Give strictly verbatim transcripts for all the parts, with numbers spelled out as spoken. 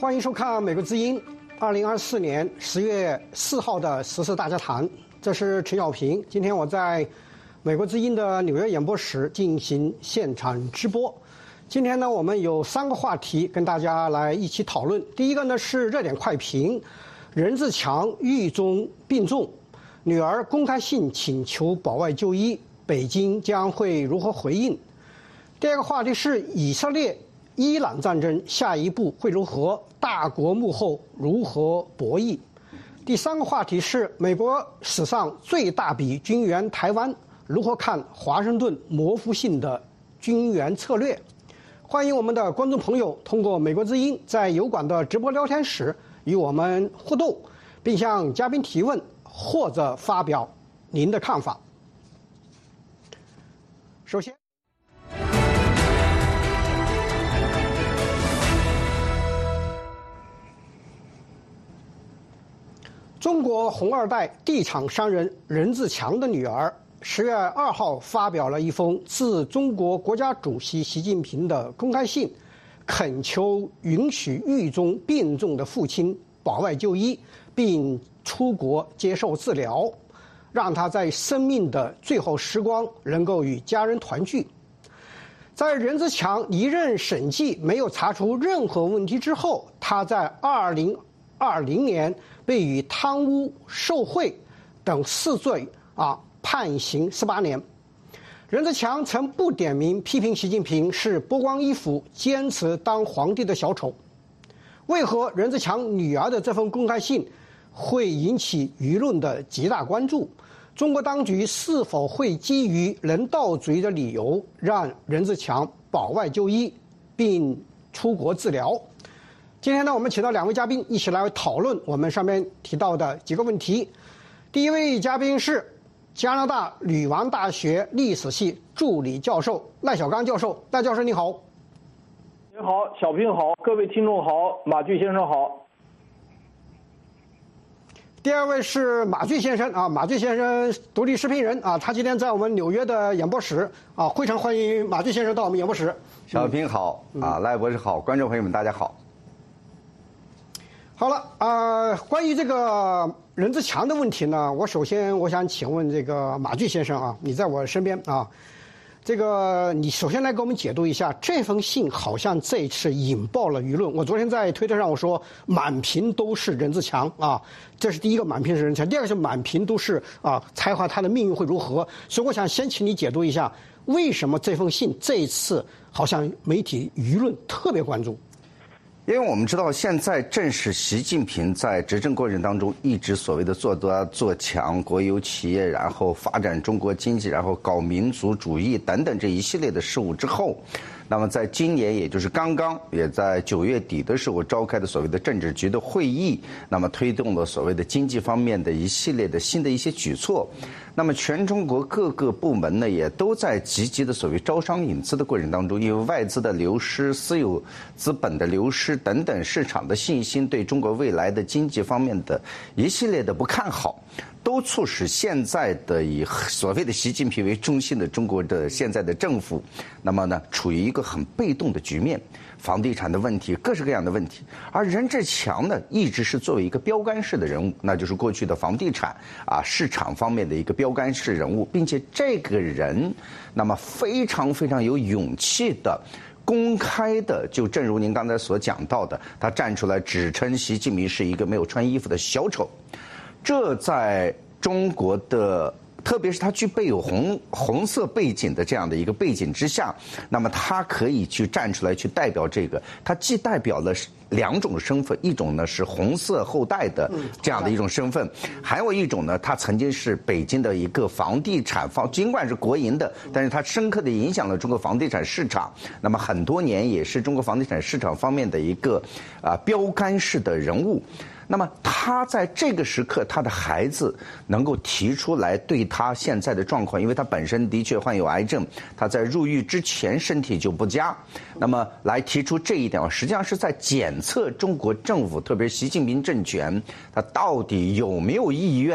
欢迎收看《美国之音》二零二四年十月四号的时事大家谈。这是陈小平。今天我在《美国之音》的纽约演播室进行现场直播。今天呢，我们有三个话题跟大家来一起讨论。第一个呢是热点快评，任志强狱中病重，女儿公开信请求保外就医，北京将会如何回应？第二个话题是以色列伊朗战争下一步会如何？大国幕后如何博弈？第三个话题是美国史上最大笔军援台湾，如何看华盛顿模糊性的军援策略？欢迎我们的观众朋友通过美国之音在油管的直播聊天室与我们互动，并向嘉宾提问或者发表您的看法。首先，中国红二代地产商人任志强的女儿十月二号发表了一封致中国国家主席习近平的公开信，恳求允许狱中病重的父亲保外就医，并出国接受治疗，让他在生命的最后时光能够与家人团聚。在任志强离任审计没有查出任何问题之后，他在二零二零年被以贪污受贿等四罪啊判刑十八年。任志强曾不点名批评习近平是剥光衣服坚持当皇帝的小丑。为何任志强女儿的这封公开信会引起舆论的极大关注？中国当局是否会基于人道主义的理由让任志强保外就医并出国治疗？今天呢，我们请到两位嘉宾一起来讨论我们上面提到的几个问题。第一位嘉宾是加拿大女王大学历史系助理教授赖小刚教授。赖教授你好。 您好，小平好，各位听众好，马骏先生好。 第二位是马骏先生啊，马骏先生独立视频人啊，他今天在我们纽约的演播室啊，非常欢迎马骏先生到我们演播室。 小平好、嗯、啊，赖博士好，观众朋友们大家好。 好了啊、呃，关于这个任志强的问题呢，我首先我想请问这个马骏先生啊，你在我身边啊，这个你首先来给我们解读一下这封信，好像这一次引爆了舆论。我昨天在推特上我说满屏都是任志强啊，这是第一个满屏是任志强，第二个是满屏都是啊，猜测他的命运会如何。所以我想先请你解读一下，为什么这封信这一次好像媒体舆论特别关注？ 因为我们知道，现在正是习近平在执政过程当中一直所谓的做多做强国有企业，然后发展中国经济，然后搞民族主义等等这一系列的事物之后，那么在今年，也就是刚刚，也在九月底的时候召开的所谓的政治局的会议，那么推动了所谓的经济方面的一系列的新的一些举措。那么全中国各个部门呢，也都在积极的所谓招商引资的过程当中，因为外资的流失、私有资本的流失等等，市场的信心对中国未来的经济方面的一系列的不看好，都促使现在的以所谓的习近平为中心的中国的现在的政府，那么呢，处于一个很被动的局面。房地产的问题，各式各样的问题。而任志强呢，一直是作为一个标杆式的人物，那就是过去的房地产啊市场方面的一个标杆式人物，并且这个人，那么非常非常有勇气的。公开的，就正如您刚才所讲到的，他站出来指称习近平是一个没有穿衣服的小丑，这在中国的。特别是他具备有红红色背景的这样的一个背景之下，那么他可以去站出来去代表这个，他既代表了两种身份，一种呢是红色后代的这样的一种身份，还有一种呢，他曾经是北京的一个房地产方，尽管是国营的，但是他深刻的影响了中国房地产市场，那么很多年也是中国房地产市场方面的一个啊标杆式的人物。那么他在这个时刻，他的孩子能够提出来对他现在的状况，因为他本身的确患有癌症，他在入狱之前身体就不佳，那么来提出这一点，实际上是在检测中国政府，特别是习近平政权，他到底有没有意愿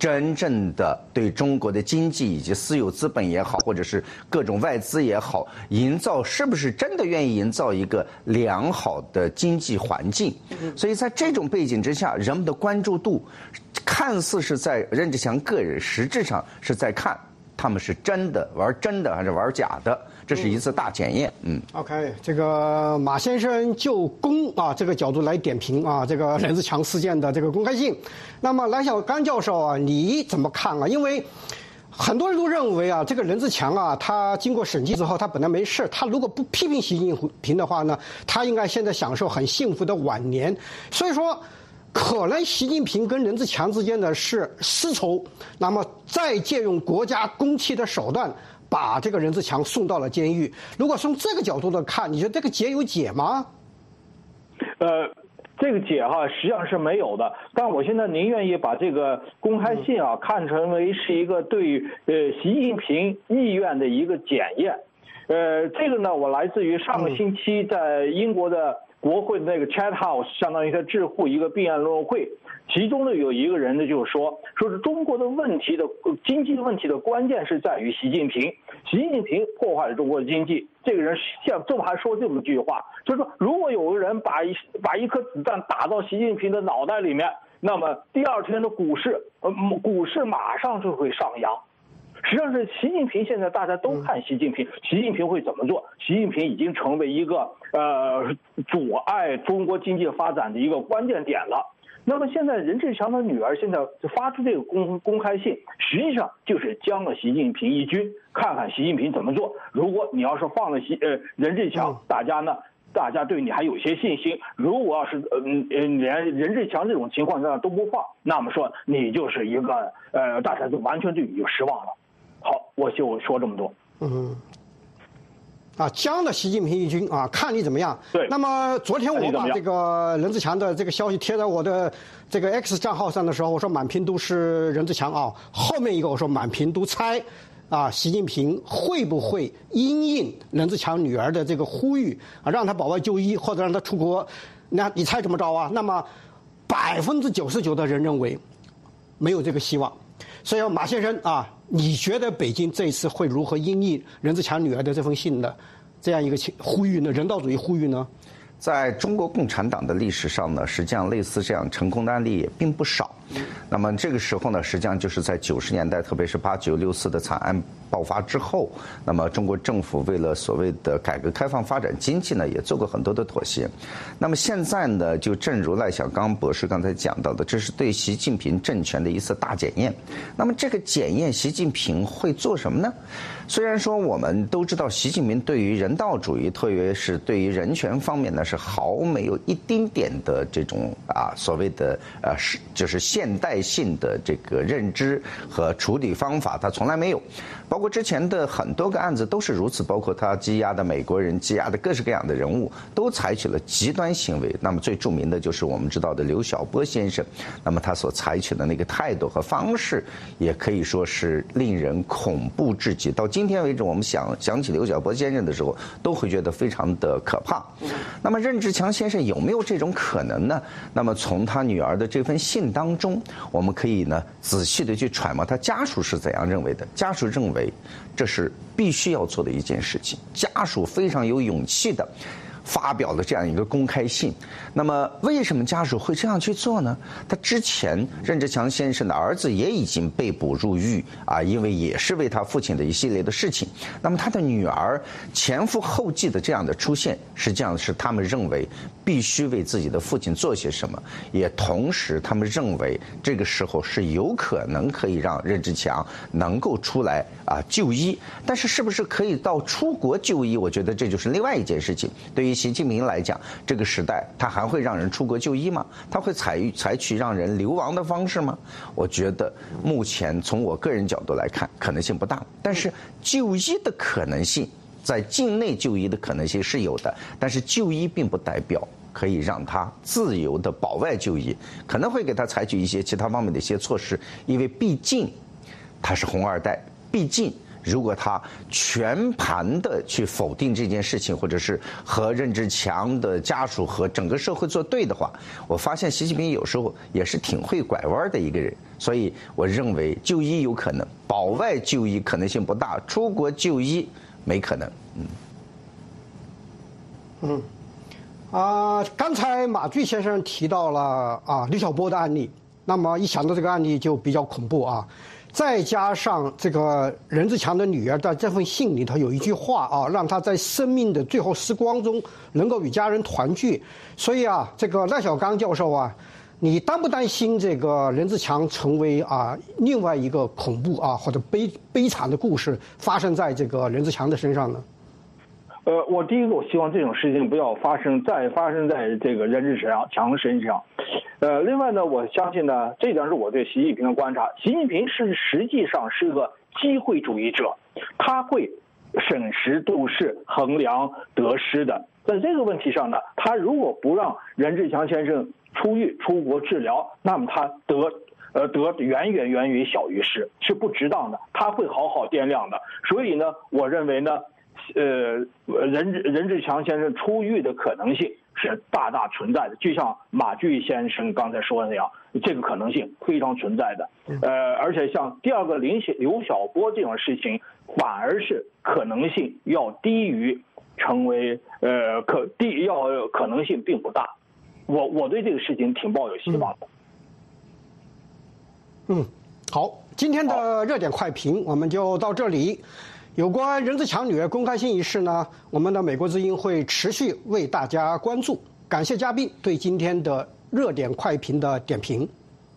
真正的对中国的经济以及私有资本也好，或者是各种外资也好，营造是不是真的愿意营造一个良好的经济环境？所以在这种背景之下，人们的关注度看似是在任志强个人，实质上是在看他们是真的玩真的还是玩假的，这是一次大检验。嗯 ，OK， 这个马先生就公啊这个角度来点评啊这个任志强事件的这个公开性。那么蓝小刚教授啊，你怎么看啊？因为很多人都认为啊，这个任志强啊，他经过审计之后，他本来没事，他如果不批评习近平的话呢，他应该现在享受很幸福的晚年。所以说，可能习近平跟任志强之间的是私仇，那么再借用国家公器的手段，把这个任志强送到了监狱。如果从这个角度的看，你觉得这个结有解吗？ 呃。这个解哈实际上是没有的，但我现在您愿意把这个公开信啊看成为是一个对呃习近平意愿的一个检验，呃，这个呢我来自于上个星期在英国的国会的那个 Chat House， 相当于它智库一个辩论会，其中呢有一个人呢就是说，说是中国的问题的经济问题的关键是在于习近平，习近平破坏了中国的经济。这个人像这么还说这么句话，就是说，如果有个人把一把一颗子弹打到习近平的脑袋里面，那么第二天的股市，呃，股市马上就会上扬。实际上是习近平现在大家都看习近平，习近平会怎么做？习近平已经成为一个呃阻碍中国经济发展的一个关键点了。那么现在任志强的女儿现在发出这个公公开信，实际上就是将了习近平一军，看看习近平怎么做。如果你要是放了习呃任志强，大家呢，大家对你还有些信心；如果要是嗯呃连任志强这种情况下都不放，那么说你就是一个呃大家就完全对你就失望了。好，我就说这么多。 嗯。啊，将了习近平一军啊，看你怎么样。 对。 那么昨天我把这个任志强的这个消息贴在我的这个 X 账号上的时候，我说满屏都是任志强啊，后面一个我说满屏都猜，啊，习近平会不会因应任志强女儿的这个呼吁啊，让他保外就医或者让他出国？那你猜怎么着啊？那么百分之九十九的人认为没有这个希望。所以马先生啊，你觉得北京这一次会如何因应任志强女儿的这封信的这样一个呼吁呢？人道主义呼吁呢？ 在中国共产党的历史上呢，实际上类似这样成功的案例也并不少。那么这个时候呢，实际上就是在九十年代，特别是八九六四的惨案爆发之后，那么中国政府为了所谓的改革开放、发展经济呢，也做过很多的妥协。那么现在呢，就正如赖小刚博士刚才讲到的，这是对习近平政权的一次大检验。那么这个检验，习近平会做什么呢？虽然说我们都知道，习近平对于人道主义，特别是对于人权方面呢，是毫没有一丁点的这种啊所谓的呃是就是现代性的这个认知和处理方法，他从来没有。包括之前的很多个案子都是如此，包括他羁押的美国人、羁押的各式各样的人物，都采取了极端行为。那么最著名的就是我们知道的刘晓波先生，那么他所采取的那个态度和方式，也可以说是令人恐怖至极。到今天为止，我们想想起刘晓波先生的时候，都会觉得非常的可怕。那么任志强先生有没有这种可能呢？那么从他女儿的这封信当中，我们可以呢仔细的去揣摩他家属是怎样认为的。家属认为这是必须要做的一件事情，家属非常有勇气的发表了这样一个公开信。那么为什么家属会这样去做呢？他之前任志强先生的儿子也已经被捕入狱啊，因为也是为他父亲的一系列的事情。那么他的女儿前赴后继的这样的出现，实际上是他们认为必须为自己的父亲做些什么，也同时他们认为这个时候是有可能可以让任志强能够出来啊就医。但是是不是可以到出国就医，我觉得这就是另外一件事情。对于习近平来讲，这个时代他还会让人出国就医吗？他会采采取让人流亡的方式吗？我觉得目前从我个人角度来看，可能性不大。但是就医的可能性，在境内就医的可能性是有的，但是就医并不代表可以让他自由的保外就医，可能会给他采取一些其他方面的一些措施，因为毕竟他是红二代，毕竟如果他全盘的去否定这件事情，或者是和任志强的家属和整个社会作对的话，我发现习近平有时候也是挺会拐弯的一个人。所以我认为就医有可能，保外就医可能性不大，出国就医没可能。嗯。 嗯。啊、呃，刚才马骏先生提到了啊刘晓波的案例，那么一想到这个案例就比较恐怖啊。再加上这个任志强的女儿在这封信里头有一句话啊，让他在生命的最后时光中能够与家人团聚。所以啊，这个赖小刚教授啊，你担不担心这个任志强成为啊另外一个恐怖啊或者悲悲惨的故事发生在这个任志强的身上呢？ 呃，我第一个，我希望这种事情不要发生，再发生在这个任志强身上。呃，另外呢，我相信呢，这点是我对习近平的观察。习近平是实际上是个机会主义者，他会审时度势、衡量得失的。在这个问题上呢，他如果不让任志强先生出狱出国治疗，那么他得呃得远远远远小于失，是不值当的。他会好好掂量的。所以呢，我认为呢。呃，任任志强先生出狱的可能性是大大存在的，就像马骏先生刚才说的那样，这个可能性非常存在的。呃，而且像第二个林刘晓波这种事情，反而是可能性要低于成为呃可低要可能性并不大。我我对这个事情挺抱有希望的。 嗯，嗯好，今天的热点快评我们就到这里。有关任志强女儿公开信一事呢，我们的美国之音会持续为大家关注。感谢嘉宾对今天的热点快评的点评。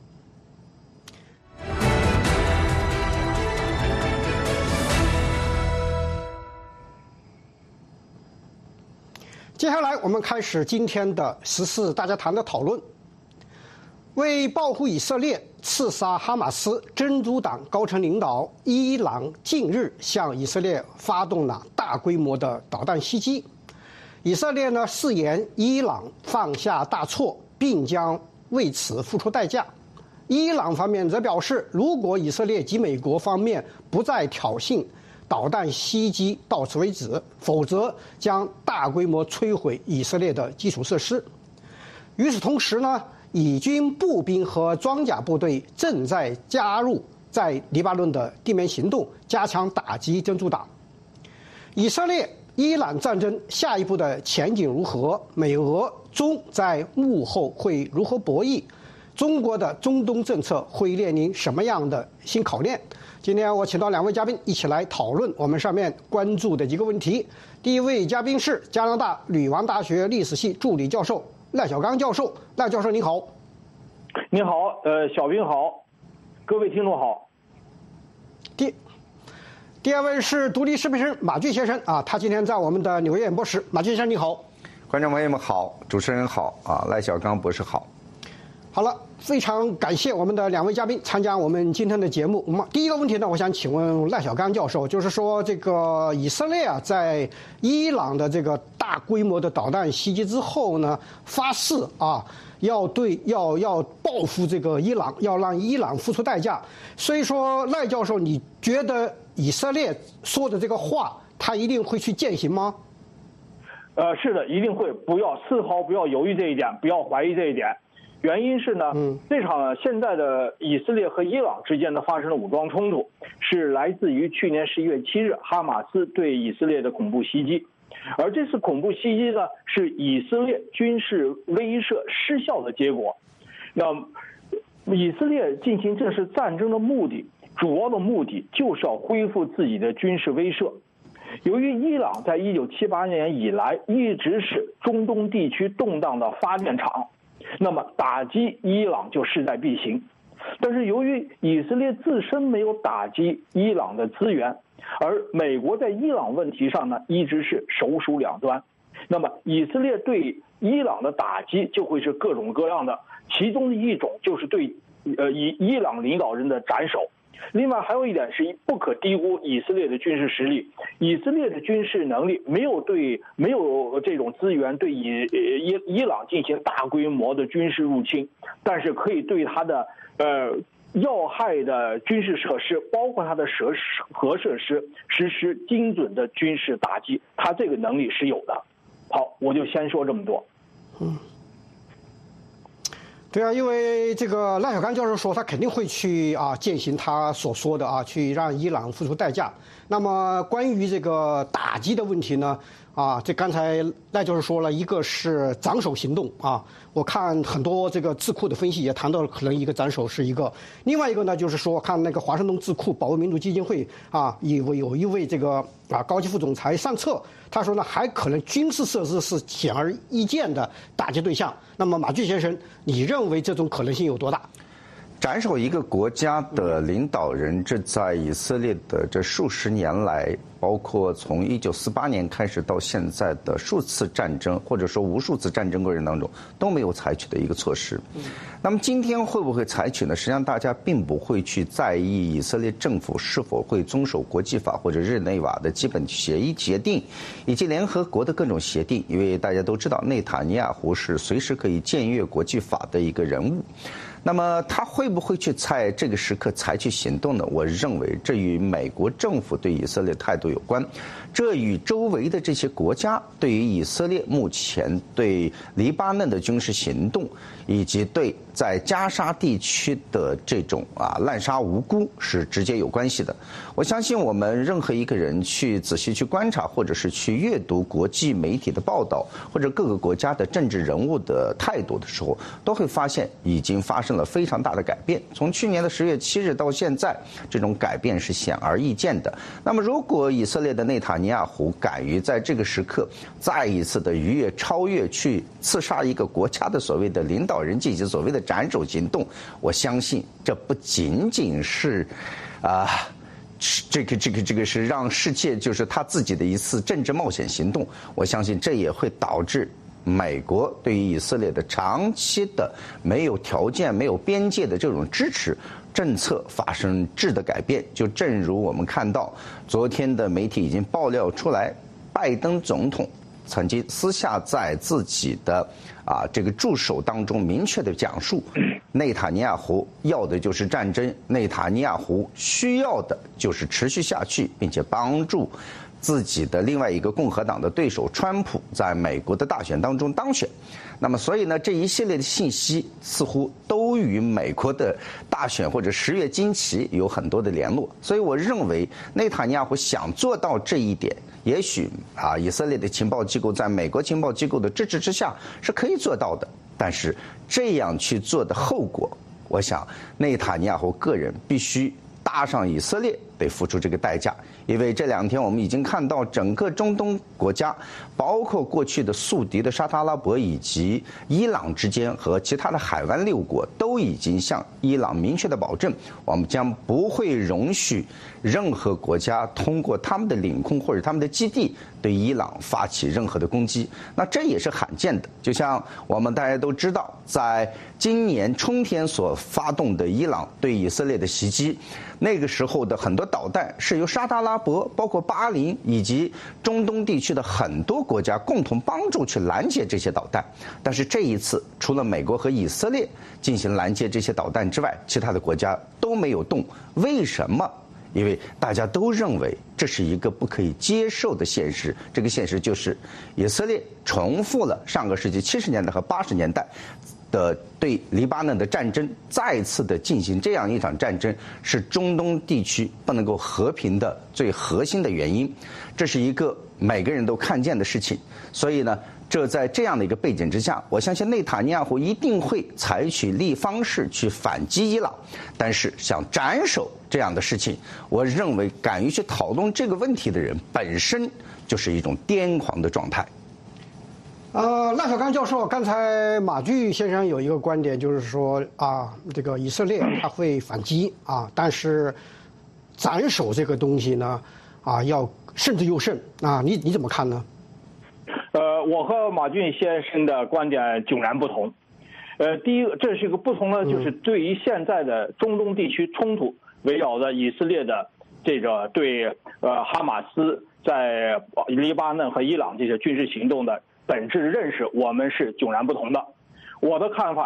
接下来我们开始今天的时事大家谈的讨论。为报复以色列刺杀哈马斯真主党高层领导，伊朗近日向以色列发动了大规模的导弹袭击。以色列呢誓言伊朗犯下大错，并将为此付出代价。伊朗方面则表示，如果以色列及美国方面不再挑衅导弹袭击到此为止，否则将大规模摧毁以色列的基础设施。与此同时呢，以军步兵和装甲部队正在加入在黎巴嫩的地面行动，加强打击真主党。以色列伊朗战争下一步的前景如何？美俄中在幕后会如何博弈？中国的中东政策会面临什么样的新考验？今天我请到两位嘉宾一起来讨论我们上面关注的几个问题。第一位嘉宾是加拿大女王大学历史系助理教授赖小刚教授。赖教授您好。 您好，呃，小兵好，各位听众好。 第第二位是独立视频人马骏先生啊，他今天在我们的纽约演播室。马骏先生你好。 观众朋友们好，主持人好啊，赖小刚博士好。 好了，非常感谢我们的两位嘉宾参加我们今天的节目。我们第一个问题呢，我想请问赖小刚教授，就是说这个以色列啊，在伊朗的这个大规模的导弹袭击之后呢，发誓啊，要对要要报复这个伊朗，要让伊朗付出代价。所以说，赖教授，你觉得以色列说的这个话，他一定会去践行吗？ 呃，是的，一定会，不要丝毫不要犹豫这一点，不要怀疑这一点。原因是呢，嗯，这场现在的以色列和伊朗之间的发生的武装冲突，是来自于去年十一月七日哈马斯对以色列的恐怖袭击，而这次恐怖袭击呢，是以色列军事威慑失效的结果。那以色列进行这次战争的目的，主要的目的就是要恢复自己的军事威慑。由于伊朗在一九七八年以来一直是中东地区动荡的发电厂，那么打击伊朗就势在必行。但是由于以色列自身没有打击伊朗的资源，而美国在伊朗问题上呢一直是首鼠两端，那么以色列对伊朗的打击就会是各种各样的，其中的一种就是对呃以伊朗领导人的斩首。另外还有一点是不可低估以色列的军事实力，以色列的军事能力没有对没有这种资源对以伊伊朗进行大规模的军事入侵，但是可以对他的呃要害的军事设施，包括它的设施核设施，实施精准的军事打击，它这个能力是有的。好，我就先说这么多。 嗯。对啊，因为这个赖小刚教授说他肯定会去啊践行他所说的啊，去让伊朗付出代价。那么关于这个打击的问题呢，啊，这刚才赖教授说了一个是斩首行动啊，我看很多这个智库的分析也谈到了可能一个斩首是一个，另外一个呢就是说看那个华盛顿智库保卫民主基金会啊，有有一位这个啊高级副总裁上册，他说呢还可能军事设施是显而易见的打击对象。那么马骏先生，你认为这种可能性有多大？ 斩首一个国家的领导人，这在以色列的这数十年来，包括从一九四八年开始到现在的数次战争，或者说无数次战争过程当中都没有采取的一个措施。那么今天会不会采取呢？实际上大家并不会去在意以色列政府是否会遵守国际法或者日内瓦的基本协议协定，以及联合国的各种协定，因为大家都知道内塔尼亚胡是随时可以僭越国际法的一个人物。那么他会不会去在这个时刻采取行动呢？我认为这与美国政府对以色列态度有关，这与周围的这些国家对于以色列目前对黎巴嫩的军事行动，以及对在加沙地区的这种啊滥杀无辜是直接有关系的。我相信我们任何一个人去仔细去观察，或者是去阅读国际媒体的报道，或者各个国家的政治人物的态度的时候，都会发现已经发生了非常大的改变。从去年的十月七日到现在，这种改变是显而易见的。那么如果以色列的内塔尼亚胡敢于在这个时刻再一次的逾越超越，去刺杀一个国家的所谓的领导人，进行所谓的斩首行动，我相信这不仅仅是啊、呃这个这个这个是让世界就是他自己的一次政治冒险行动，我相信这也会导致美国对于以色列的长期的没有条件、没有边界的这种支持政策发生质的改变。就正如我们看到昨天的媒体已经爆料出来，拜登总统曾经私下在自己的啊这个助手当中明确的讲述，内塔尼亚胡要的就是战争，内塔尼亚胡需要的就是持续下去，并且帮助自己的另外一个共和党的对手川普在美国的大选当中当选。那么所以呢，这一系列的信息似乎都与美国的大选或者十月惊奇有很多的联络。所以我认为内塔尼亚胡想做到这一点，也许啊以色列的情报机构在美国情报机构的支持之下是可以做到的。但是这样去做的后果，我想内塔尼亚胡个人必须搭上以色列得付出这个代价。因为这两天我们已经看到整个中东国家，包括过去的宿敌的沙特阿拉伯以及伊朗之间和其他的海湾六国都已经向伊朗明确的保证，我们将不会容许任何国家通过他们的领空或者他们的基地对伊朗发起任何的攻击。那这也是罕见的，就像我们大家都知道，在今年春天所发动的伊朗对以色列的袭击，那个时候的很多导弹是由沙特阿拉伯、包括巴林以及中东地区的很多国家共同帮助去拦截这些导弹。但是这一次，除了美国和以色列进行拦截这些导弹之外，其他的国家都没有动。为什么？因为大家都认为这是一个不可以接受的现实。这个现实就是以色列重复了上个世纪七十年代和八十年代的对黎巴嫩的战争，再次的进行这样一场战争，是中东地区不能够和平的最核心的原因。这是一个每个人都看见的事情。所以呢，这在这样的一个背景之下，我相信内塔尼亚胡一定会采取立方式去反击伊朗。但是像斩首这样的事情，我认为敢于去讨论这个问题的人本身就是一种癫狂的状态。 呃，赖小刚教授，刚才马骏先生有一个观点，就是说啊，这个以色列他会反击啊，但是斩首这个东西呢，啊，要慎之又慎啊，你你怎么看呢？ 呃，我和马骏先生的观点迥然不同。呃，第一个，这是一个不同的，就是对于现在的中东地区冲突，围绕着以色列的这个对呃哈马斯在黎巴嫩和伊朗这些军事行动的本质认识，我们是迥然不同的。我的看法是，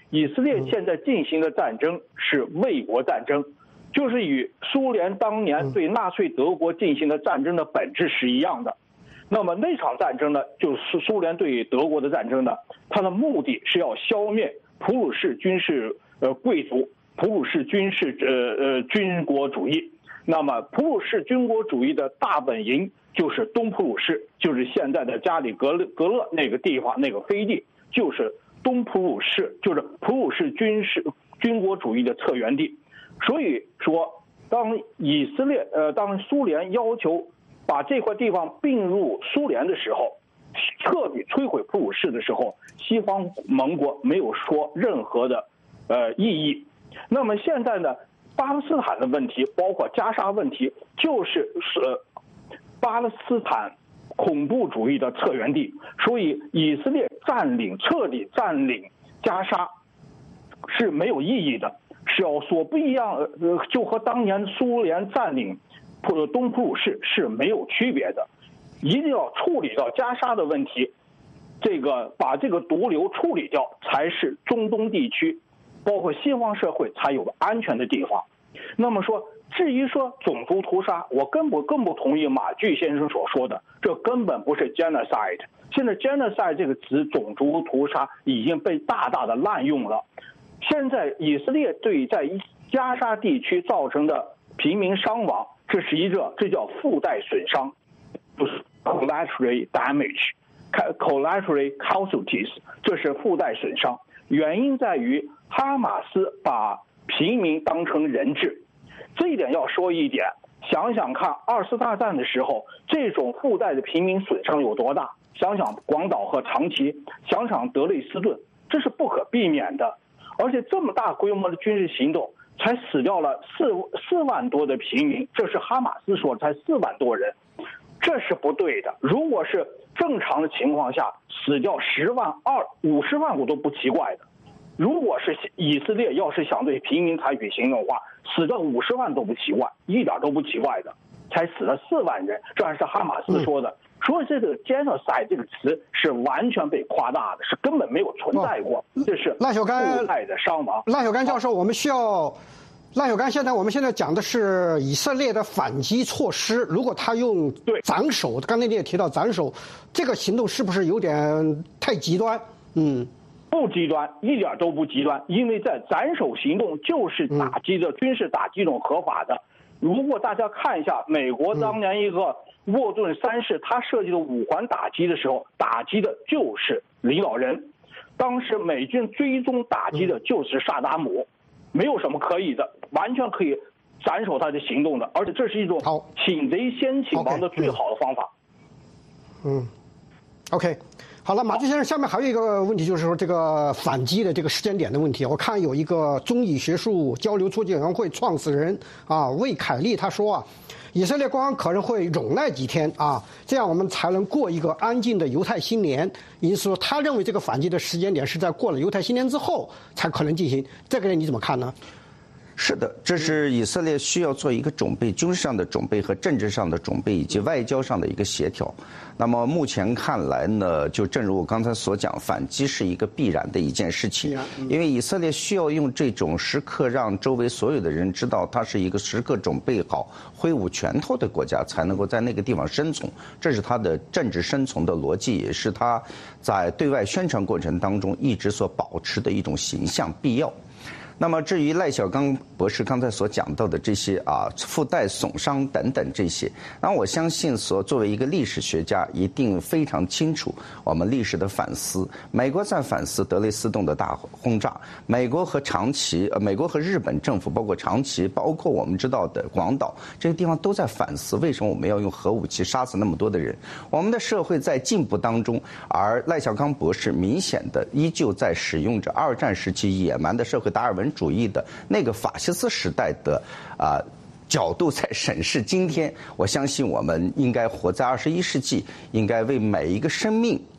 以色列现在进行的战争是卫国战争，就是与苏联当年对纳粹德国进行的战争的本质是一样的。那么那场战争呢，就是苏联对德国的战争呢，它的目的是要消灭普鲁士军事呃贵族、普鲁士军事呃呃军国主义。那么普鲁士军国主义的大本营就是东普鲁士，就是现在的加里格勒格勒那个地方，那个飞地就是东普鲁士，就是普鲁士军事军国主义的策源地。所以说，当以色列呃当苏联要求把这块地方并入苏联的时候，彻底摧毁普鲁士的时候，西方盟国没有说任何的呃异议。那么现在呢，巴勒斯坦的问题，包括加沙问题，就是呃巴勒斯坦恐怖主义的策源地。所以以色列占领彻底占领加沙是没有意义的，是要说不一样，呃就和当年苏联占领普东普鲁士是没有区别的。一定要处理到加沙的问题，这个把这个毒瘤处理掉，才是中东地区包括西方社会才有安全的地方。那么说，至于说种族屠杀，我根本更不同意马具先生所说的，这根本不是 genocide。 现在 genocide 这个词，种族屠杀已经被大大的滥用了。现在以色列对在加沙地区造成的平民伤亡，这是一个这叫附带损伤，就是 collateral damage collateral casualties， 这是附带损伤。原因在于哈马斯把平民当成人质，这一点要说一点。想想看，二次大战的时候，这种附带的平民损伤有多大？想想广岛和长崎，想想德累斯顿，这是不可避免的。而且这么大规模的军事行动，才死掉了四四万多的平民，这是哈马斯说才四万多人，这是不对的。如果是正常的情况下，死掉十万、二五十万我都不奇怪的。如果是以色列要是想对平民采取行动的话，死掉五十万都不奇怪，一点都不奇怪的。才死了四万人，这还是哈马斯说的。嗯，所以这个 genocide 这个词是完全被夸大的，是根本没有存在过。这是赖小干附带的伤亡。 赖小干教授，我们需要。赖小干，现在我们现在讲的是以色列的反击措施。如果他用斩首，刚才你也提到斩首，这个行动是不是有点太极端？嗯， 不极端，一点都不极端，因为在斩首行动就是打击的、嗯、军事打击这种合法的。如果大家看一下美国当年一个沃顿三世，他设计的五环打击的时候，打击的就是领导人。当时美军追踪打击的就是萨达姆。没有什么可以的，完全可以斩首他的行动的，而且这是一种请贼先请王的最好的方法。 嗯 ，OK， 好了，马具先生，下面还有一个问题，就是说这个反击的这个时间点的问题。我看有一个中以学术交流促进委员会创始人啊魏凯利他说啊，以色列官方可能会忍耐几天啊，这样我们才能过一个安静的犹太新年。因此说，他认为这个反击的时间点是在过了犹太新年之后才可能进行。这个你怎么看呢？ 是的，这是以色列需要做一个准备，军事上的准备和政治上的准备，以及外交上的一个协调。那么目前看来呢，就正如我刚才所讲，反击是一个必然的一件事情，因为以色列需要用这种时刻让周围所有的人知道，它是一个时刻准备好挥舞拳头的国家，才能够在那个地方生存。这是它的政治生存的逻辑，也是它在对外宣传过程当中一直所保持的一种形象必要。那么至于赖小刚博士刚才所讲到的这些啊附带损伤等等这些，那我相信所作为一个历史学家一定非常清楚我们历史的反思。美国在反思德累斯顿的大轰炸，美国和长崎呃美国和日本政府包括长崎，包括我们知道的广岛这个地方都在反思，为什么我们要用核武器杀死那么多的人？我们的社会在进步当中，而赖小刚博士明显的依旧在使用着二战时期野蛮的社会达尔文主义的那个法西斯时代的啊、呃、角度在审视今天。我相信我们应该活在二十一世纪，应该为每一个生命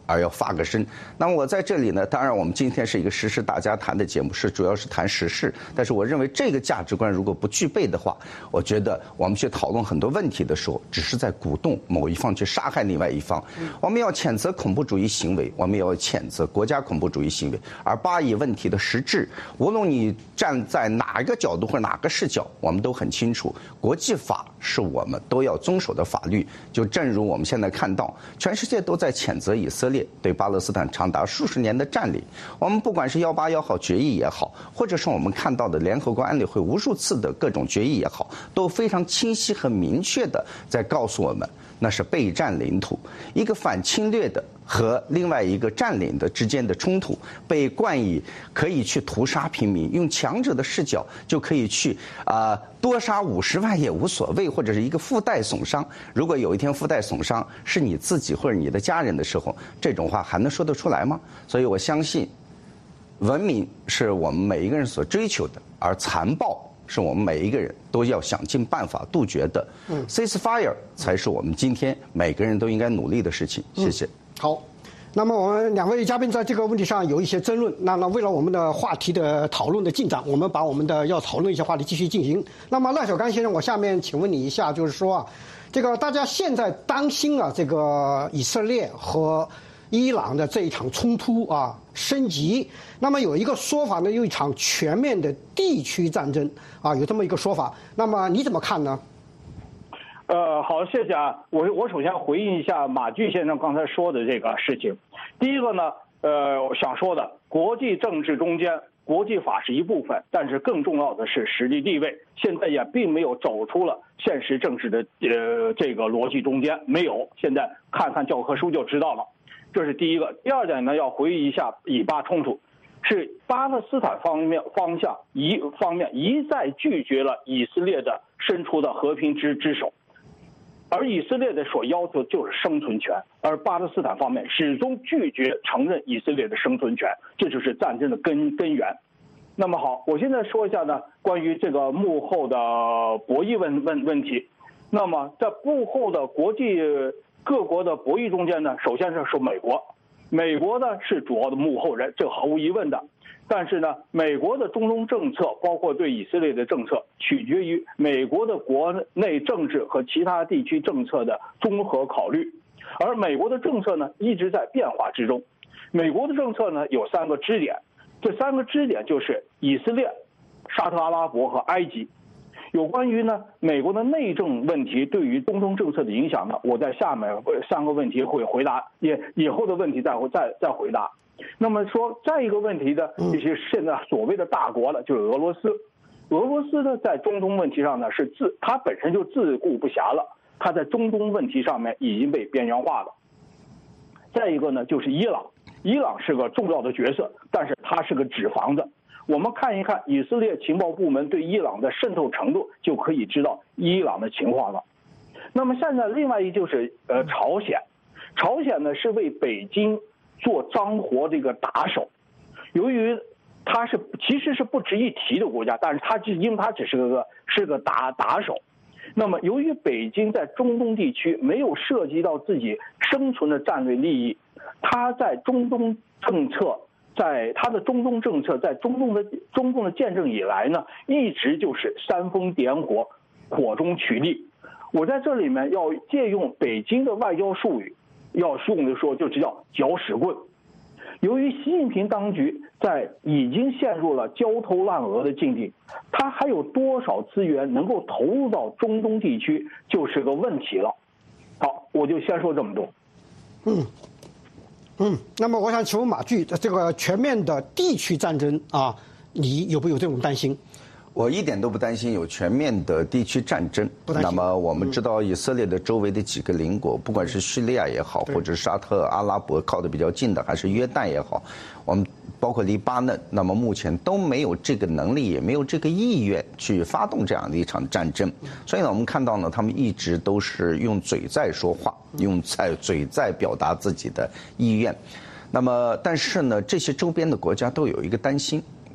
而要发个声。那么我在这里呢，当然我们今天是一个时事大家谈的节目，是主要是谈时事。但是我认为这个价值观如果不具备的话，我觉得我们去讨论很多问题的时候，只是在鼓动某一方去杀害另外一方。我们要谴责恐怖主义行为，我们也要谴责国家恐怖主义行为。而巴以问题的实质，无论你站在哪一个角度或者哪个视角，我们都很清楚，国际法是我们都要遵守的法律。就正如我们现在看到，全世界都在谴责以色列对巴勒斯坦长达数十年的占领。我们不管是幺八幺号决议也好，或者是我们看到的联合国安理会无数次的各种决议也好，都非常清晰和明确的在告诉我们，那是备战领土。一个反侵略的和另外一个占领的之间的冲突，被冠以可以去屠杀平民，用强者的视角就可以去啊、呃、多杀五十万也无所谓，或者是一个附带损伤。如果有一天附带损伤是你自己或者你的家人的时候，这种话还能说得出来吗？所以我相信，文明是我们每一个人所追求的，而残暴是我们每一个人都要想尽办法杜绝的。嗯 ，ceasefire 才是我们今天每个人都应该努力的事情。谢谢。 嗯、好，那么我们两位嘉宾在这个问题上有一些争论。那那为了我们的话题的讨论的进展，我们把我们的要讨论一些话题继续进行。那么赖小刚先生，我下面请问你一下，就是说啊，这个大家现在担心啊，这个以色列和伊朗的这一场冲突啊升级，那么有一个说法呢，有一场全面的地区战争啊，有这么一个说法。那么你怎么看呢？ 呃，好，谢谢啊。我我首先回应一下马骏先生刚才说的这个事情。第一个呢，呃，我想说的，国际政治中间，国际法是一部分，但是更重要的是实际地位。现在也并没有走出了现实政治的呃这个逻辑中间，没有。现在看看教科书就知道了。这是第一个。第二点呢，要回忆一下以巴冲突，是巴勒斯坦方面方向一方面一再拒绝了以色列的伸出的和平之之手，而以色列的所要求就是生存权，而巴勒斯坦方面始终拒绝承认以色列的生存权，这就是战争的根根源。那么好，我现在说一下呢，关于这个幕后的博弈问问问题。那么在幕后的国际各国的博弈中间呢，首先是说美国，美国呢是主要的幕后人，这毫无疑问的。但是呢，美国的中东政策，包括对以色列的政策，取决于美国的国内政治和其他地区政策的综合考虑。而美国的政策呢，一直在变化之中。美国的政策呢，有三个支点，这三个支点就是以色列、沙特阿拉伯和埃及。有关于呢美国的内政问题对于中东政策的影响呢，我在下面三个问题会回答，也以后的问题再再再回答。那么说再一个问题呢，就是现在所谓的大国了，就是俄罗斯。俄罗斯呢在中东问题上呢是自它本身就自顾不暇了，它在中东问题上面已经被边缘化了。再一个呢就是伊朗，伊朗是个重要的角色，但是它是个纸房子。我们看一看以色列情报部门对伊朗的渗透程度，就可以知道伊朗的情况了。那么现在另外一就是呃朝鲜，朝鲜呢是为北京做脏活这个打手，由于它是其实是不值一提的国家，但是它只因为它只是个是个打打手。那么由于北京在中东地区没有涉及到自己生存的战略利益，它在中东政策。在他的中东政策，在中东的中共的建政以来呢，一直就是煽风点火，火中取栗。我在这里面要借用北京的外交术语，要用的说就叫搅屎棍。由于习近平当局在已经陷入了焦头烂额的境地，他还有多少资源能够投入到中东地区，就是个问题了。好，我就先说这么多。 嗯。嗯，那么我想请问马骏，这个全面的地区战争啊，你有没有这种担心？ 我一点都不担心有全面的地区战争。那么我们知道以色列的周围的几个邻国，不管是叙利亚也好，或者是沙特阿拉伯靠得比较近的，还是约旦也好，我们包括黎巴嫩，那么目前都没有这个能力，也没有这个意愿去发动这样的一场战争。所以呢，我们看到呢，他们一直都是用嘴在说话，用在嘴在表达自己的意愿。那么，但是呢，这些周边的国家都有一个担心。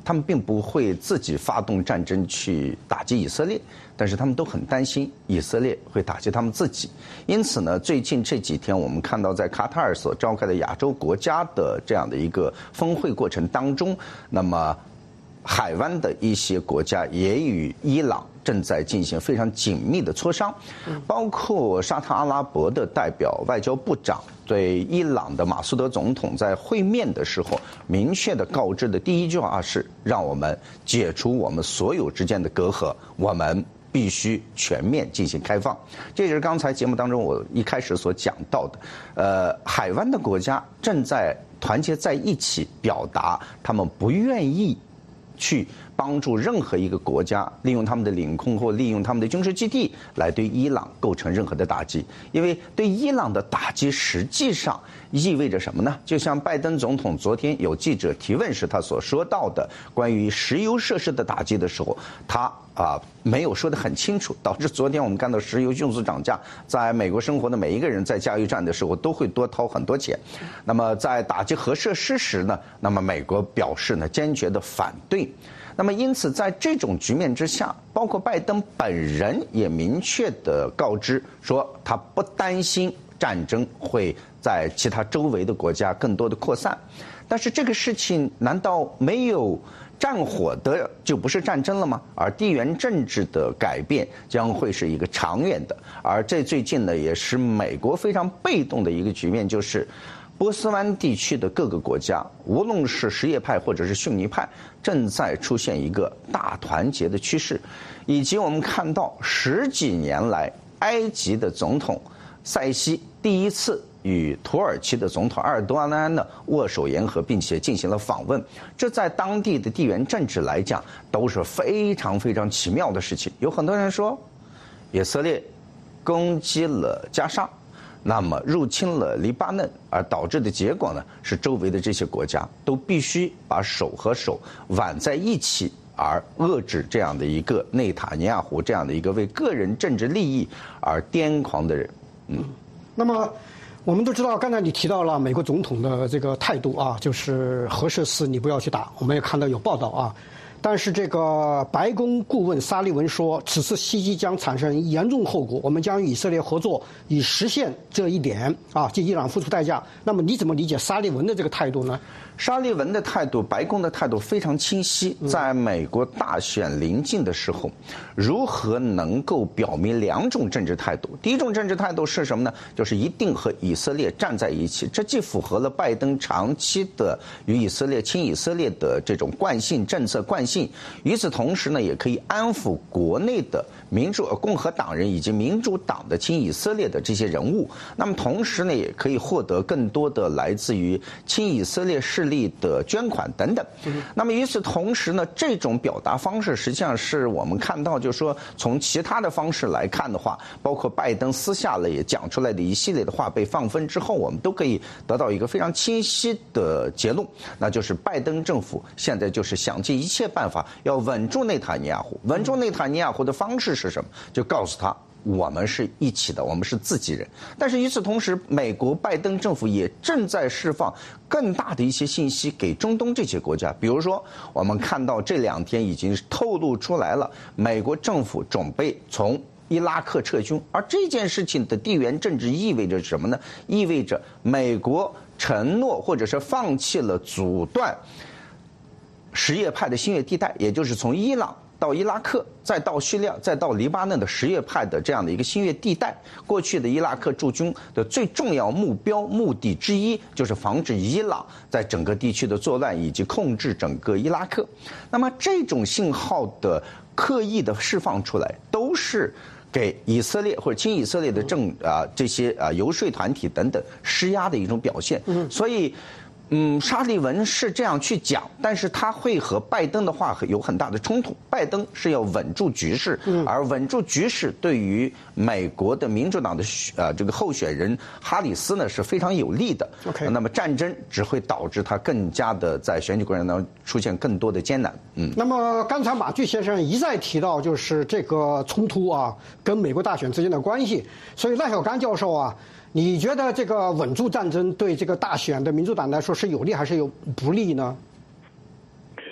他们并不会自己发动战争去打击以色列，但是他们都很担心以色列会打击他们自己。因此呢，最近这几天我们看到在卡塔尔所召开的亚洲国家的这样的一个峰会过程当中，那么海湾的一些国家也与伊朗正在进行非常紧密的磋商，包括沙特阿拉伯的代表外交部长对伊朗的马苏德总统在会面的时候明确的告知的第一句话是：让我们解除我们所有之间的隔阂，我们必须全面进行开放。这就是刚才节目当中我一开始所讲到的，呃，海湾的国家正在团结在一起，表达他们不愿意去帮助任何一个国家利用他们的领空或利用他们的军事基地来对伊朗构成任何的打击，因为对伊朗的打击实际上意味着什么呢？就像拜登总统昨天有记者提问时他所说到的关于石油设施的打击的时候，他啊没有说得很清楚，导致昨天我们看到石油迅速涨价，在美国生活的每一个人在加油站的时候都会多掏很多钱。那么在打击核设施时呢，那么美国表示呢坚决的反对。那么因此在这种局面之下，包括拜登本人也明确地告知说，他不担心战争会在其他周围的国家更多的扩散。但是这个事情难道没有战火的就不是战争了吗？而地缘政治的改变将会是一个长远的，而这最近呢也是美国非常被动的一个局面，就是波斯湾地区的各个国家，无论是什叶派或者是逊尼派，正在出现一个大团结的趋势，以及我们看到十几年来埃及的总统塞西第一次与土耳其的总统埃尔多安呢握手言和，并且进行了访问，这在当地的地缘政治来讲都是非常非常奇妙的事情。有很多人说，以色列攻击了加沙，那么入侵了黎巴嫩，而导致的结果呢，是周围的这些国家都必须把手和手挽在一起，而遏制这样的一个内塔尼亚胡这样的一个为个人政治利益而癫狂的人。嗯， 那么我们都知道，刚才你提到了美国总统的这个态度啊，就是核设施你不要去打，我们也看到有报道啊。但是这个白宫顾问沙利文说，此次袭击将产生严重后果，我们将与以色列合作以实现这一点啊，替伊朗付出代价。那么你怎么理解沙利文的这个态度呢？ 沙利文的态度，白宫的态度非常清晰。在美国大选临近的时候，如何能够表明两种政治态度？第一种政治态度是什么呢？就是一定和以色列站在一起，这既符合了拜登长期的与以色列亲以色列的这种惯性政策惯性，与此同时呢，也可以安抚国内的民主共和党人以及民主党的亲以色列的这些人物。那么同时呢，也可以获得更多的来自于亲以色列势力的捐款等等。那么与此同时呢，这种表达方式实际上是我们看到，就是说从其他的方式来看的话，包括拜登私下了也讲出来的一系列的话被放风之后，我们都可以得到一个非常清晰的结论，那就是拜登政府现在就是想尽一切办法要稳住内塔尼亚胡。稳住内塔尼亚胡的方式是什么？就告诉他，我们是一起的，我们是自己人。但是与此同时，美国拜登政府也正在释放更大的一些信息给中东这些国家。比如说，我们看到这两天已经透露出来了，美国政府准备从伊拉克撤军，而这件事情的地缘政治意味着什么呢？意味着美国承诺或者是放弃了阻断什叶派的新月地带，也就是从伊朗到伊拉克，再到叙利亚，再到黎巴嫩的什叶派的这样的一个新月地带。过去的伊拉克驻军的最重要目标目的之一，就是防止伊朗在整个地区的作乱以及控制整个伊拉克。那么这种信号的刻意的释放出来，都是给以色列或者亲以色列的政啊这些啊游说团体等等施压的一种表现。所以嗯，沙利文是这样去讲，但是他会和拜登的话有很大的冲突。拜登是要稳住局势，而稳住局势对于美国的民主党的呃这个候选人哈里斯呢是非常有利的。 OK， 那么战争只会导致他更加的在选举过程当中出现更多的艰难。嗯， 那么刚才马骏先生一再提到，就是这个冲突啊跟美国大选之间的关系，所以赖小刚教授啊，你觉得这个稳住战争对这个大选的民主党来说是有利还是有不利呢？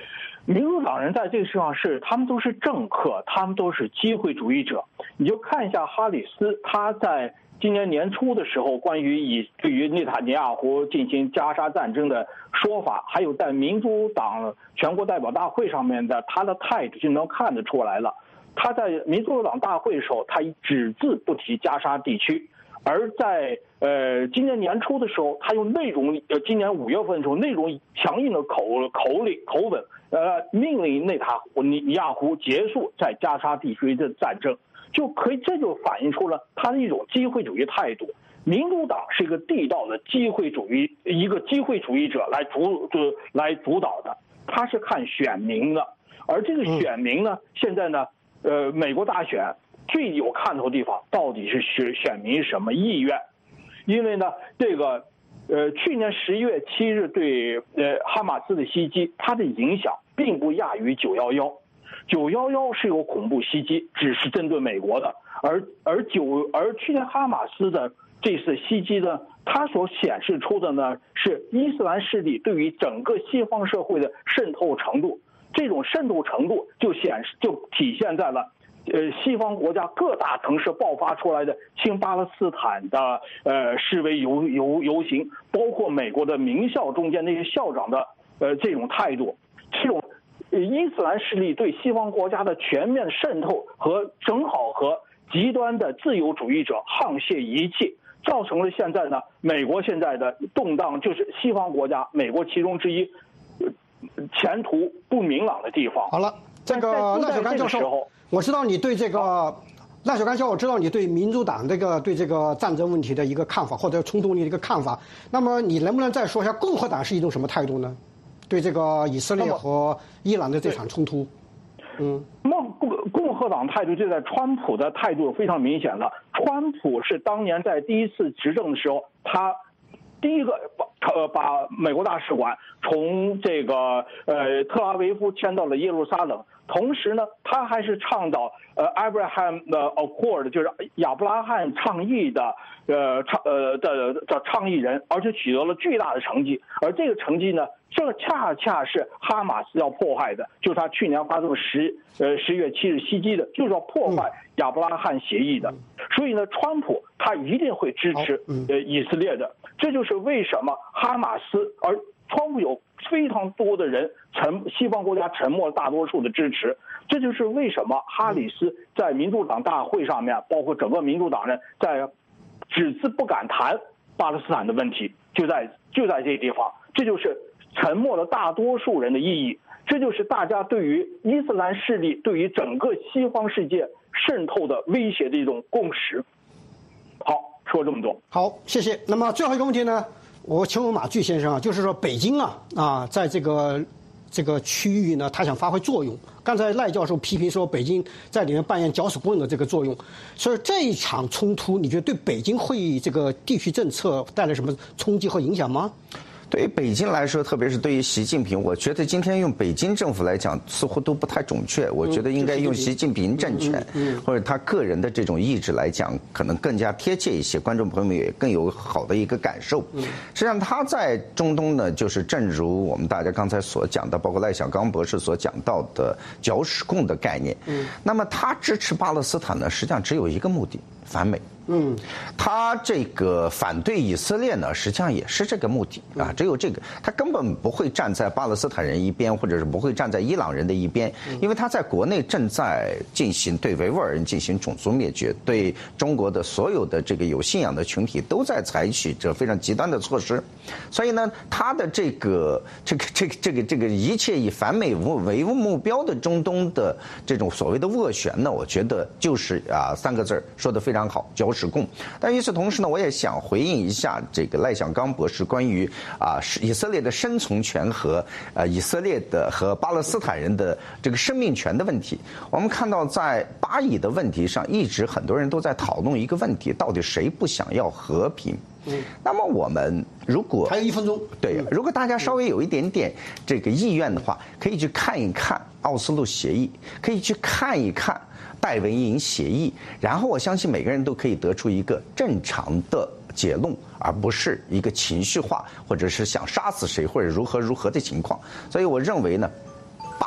民主党人在这个事上是，他们都是政客，他们都是机会主义者。你就看一下哈里斯，他在今年年初的时候，关于以对于内塔尼亚胡进行加沙战争的说法，还有在民主党全国代表大会上面的他的态度，就能看得出来了。他在民主党大会的时候，他只字不提加沙地区。而在呃今年年初的时候，他用那种呃今年五月份的时候那种强硬的口口令口吻，呃命令内塔尼亚胡结束在加沙地区的战争，就可以这就反映出了他的一种机会主义态度。民主党是一个地道的机会主义一个机会主义者来主就来主导的，他是看选民的，而这个选民呢，现在呢，呃美国大选。最有看头的地方到底是选选民什么意愿？因为呢，这个，呃，去年十一月七日对呃哈马斯的袭击，它的影响并不亚于九幺幺。九幺幺是有恐怖袭击，只是针对美国的，而而九而去年哈马斯的这次袭击呢，它所显示出的呢是伊斯兰势力对于整个西方社会的渗透程度。这种渗透程度就显示就体现在了。呃，西方国家各大城市爆发出来的亲巴勒斯坦的呃示威游游游行，包括美国的名校中间那些校长的呃这种态度，这种伊斯兰势力对西方国家的全面渗透和正好和极端的自由主义者沆瀣一气，造成了现在呢美国现在的动荡，就是西方国家美国其中之一前途不明朗的地方。 好了，这个赖小甘教授。我知道你对这个赖小甘教授，我知道你对民主党这个对这个战争问题的一个看法，或者冲突力的一个看法。那么你能不能再说一下共和党是一种什么态度呢？对这个以色列和伊朗的这场冲突，嗯， 那共共和党态度就在川普的态度非常明显了。川普是当年在第一次执政的时候，他第一个把呃把美国大使馆从这个呃特拉维夫迁到了耶路撒冷。同时呢，他还是倡导呃 Abraham 的 Accord， 就是亚伯拉罕倡议的呃倡呃的的倡议人，而且取得了巨大的成绩。而这个成绩呢，这恰恰是哈马斯要破坏的，就是他去年发动十呃十月七日袭击的，就是要破坏亚伯拉罕协议的。所以呢，川普他一定会支持呃以色列的，这就是为什么哈马斯而川普有非常多的人沉西方国家沉默大多数的支持，这就是为什么哈里斯在民主党大会上面，包括整个民主党人在只字不敢谈巴勒斯坦的问题，就在就在这个地方，这就是沉默了大多数人的意义，这就是大家对于伊斯兰势力对于整个西方世界渗透的威胁的一种共识。好，说这么多。 好，谢谢。那么最后一个问题呢？我请问马巨先生啊，就是说北京啊啊，在这个这个区域呢，他想发挥作用。刚才赖教授批评说，北京在里面扮演搅屎棍的这个作用，所以这一场冲突，你觉得对北京会这个地区政策带来什么冲击和影响吗？ 对于北京来说，特别是对于习近平，我觉得今天用北京政府来讲，似乎都不太准确。我觉得应该用习近平政权或者他个人的这种意志来讲，可能更加贴切一些，观众朋友们也更有好的一个感受。实际上，他在中东呢，就是正如我们大家刚才所讲的，包括赖小刚博士所讲到的搅屎棍的概念。那么他支持巴勒斯坦呢，实际上只有一个目的：反美。嗯，他这个反对以色列呢，实际上也是这个目的啊，只有这个，他根本不会站在巴勒斯坦人一边，或者是不会站在伊朗人的一边，因为他在国内正在进行对维吾尔人进行种族灭绝，对中国的所有的这个有信仰的群体都在采取着非常极端的措施，所以呢，他的这个这个这个这个这个一切以反美为目标的中东的这种所谓的斡旋呢，我觉得就是啊三个字说得非常好，搅屎。但与此同时呢，我也想回应一下这个赖小刚博士关于啊以色列的生存权和呃以色列的和巴勒斯坦人的这个生命权的问题。我们看到在巴以的问题上，一直很多人都在讨论一个问题：到底谁不想要和平？嗯，那么我们如果还有一分钟， 对，如果大家稍微有一点点这个意愿的话，可以去看一看奥斯陆协议，可以去看一看戴维营协议，然后我相信每个人都可以得出一个正常的结论，而不是一个情绪化或者是想杀死谁或者如何如何的情况。所以我认为呢，巴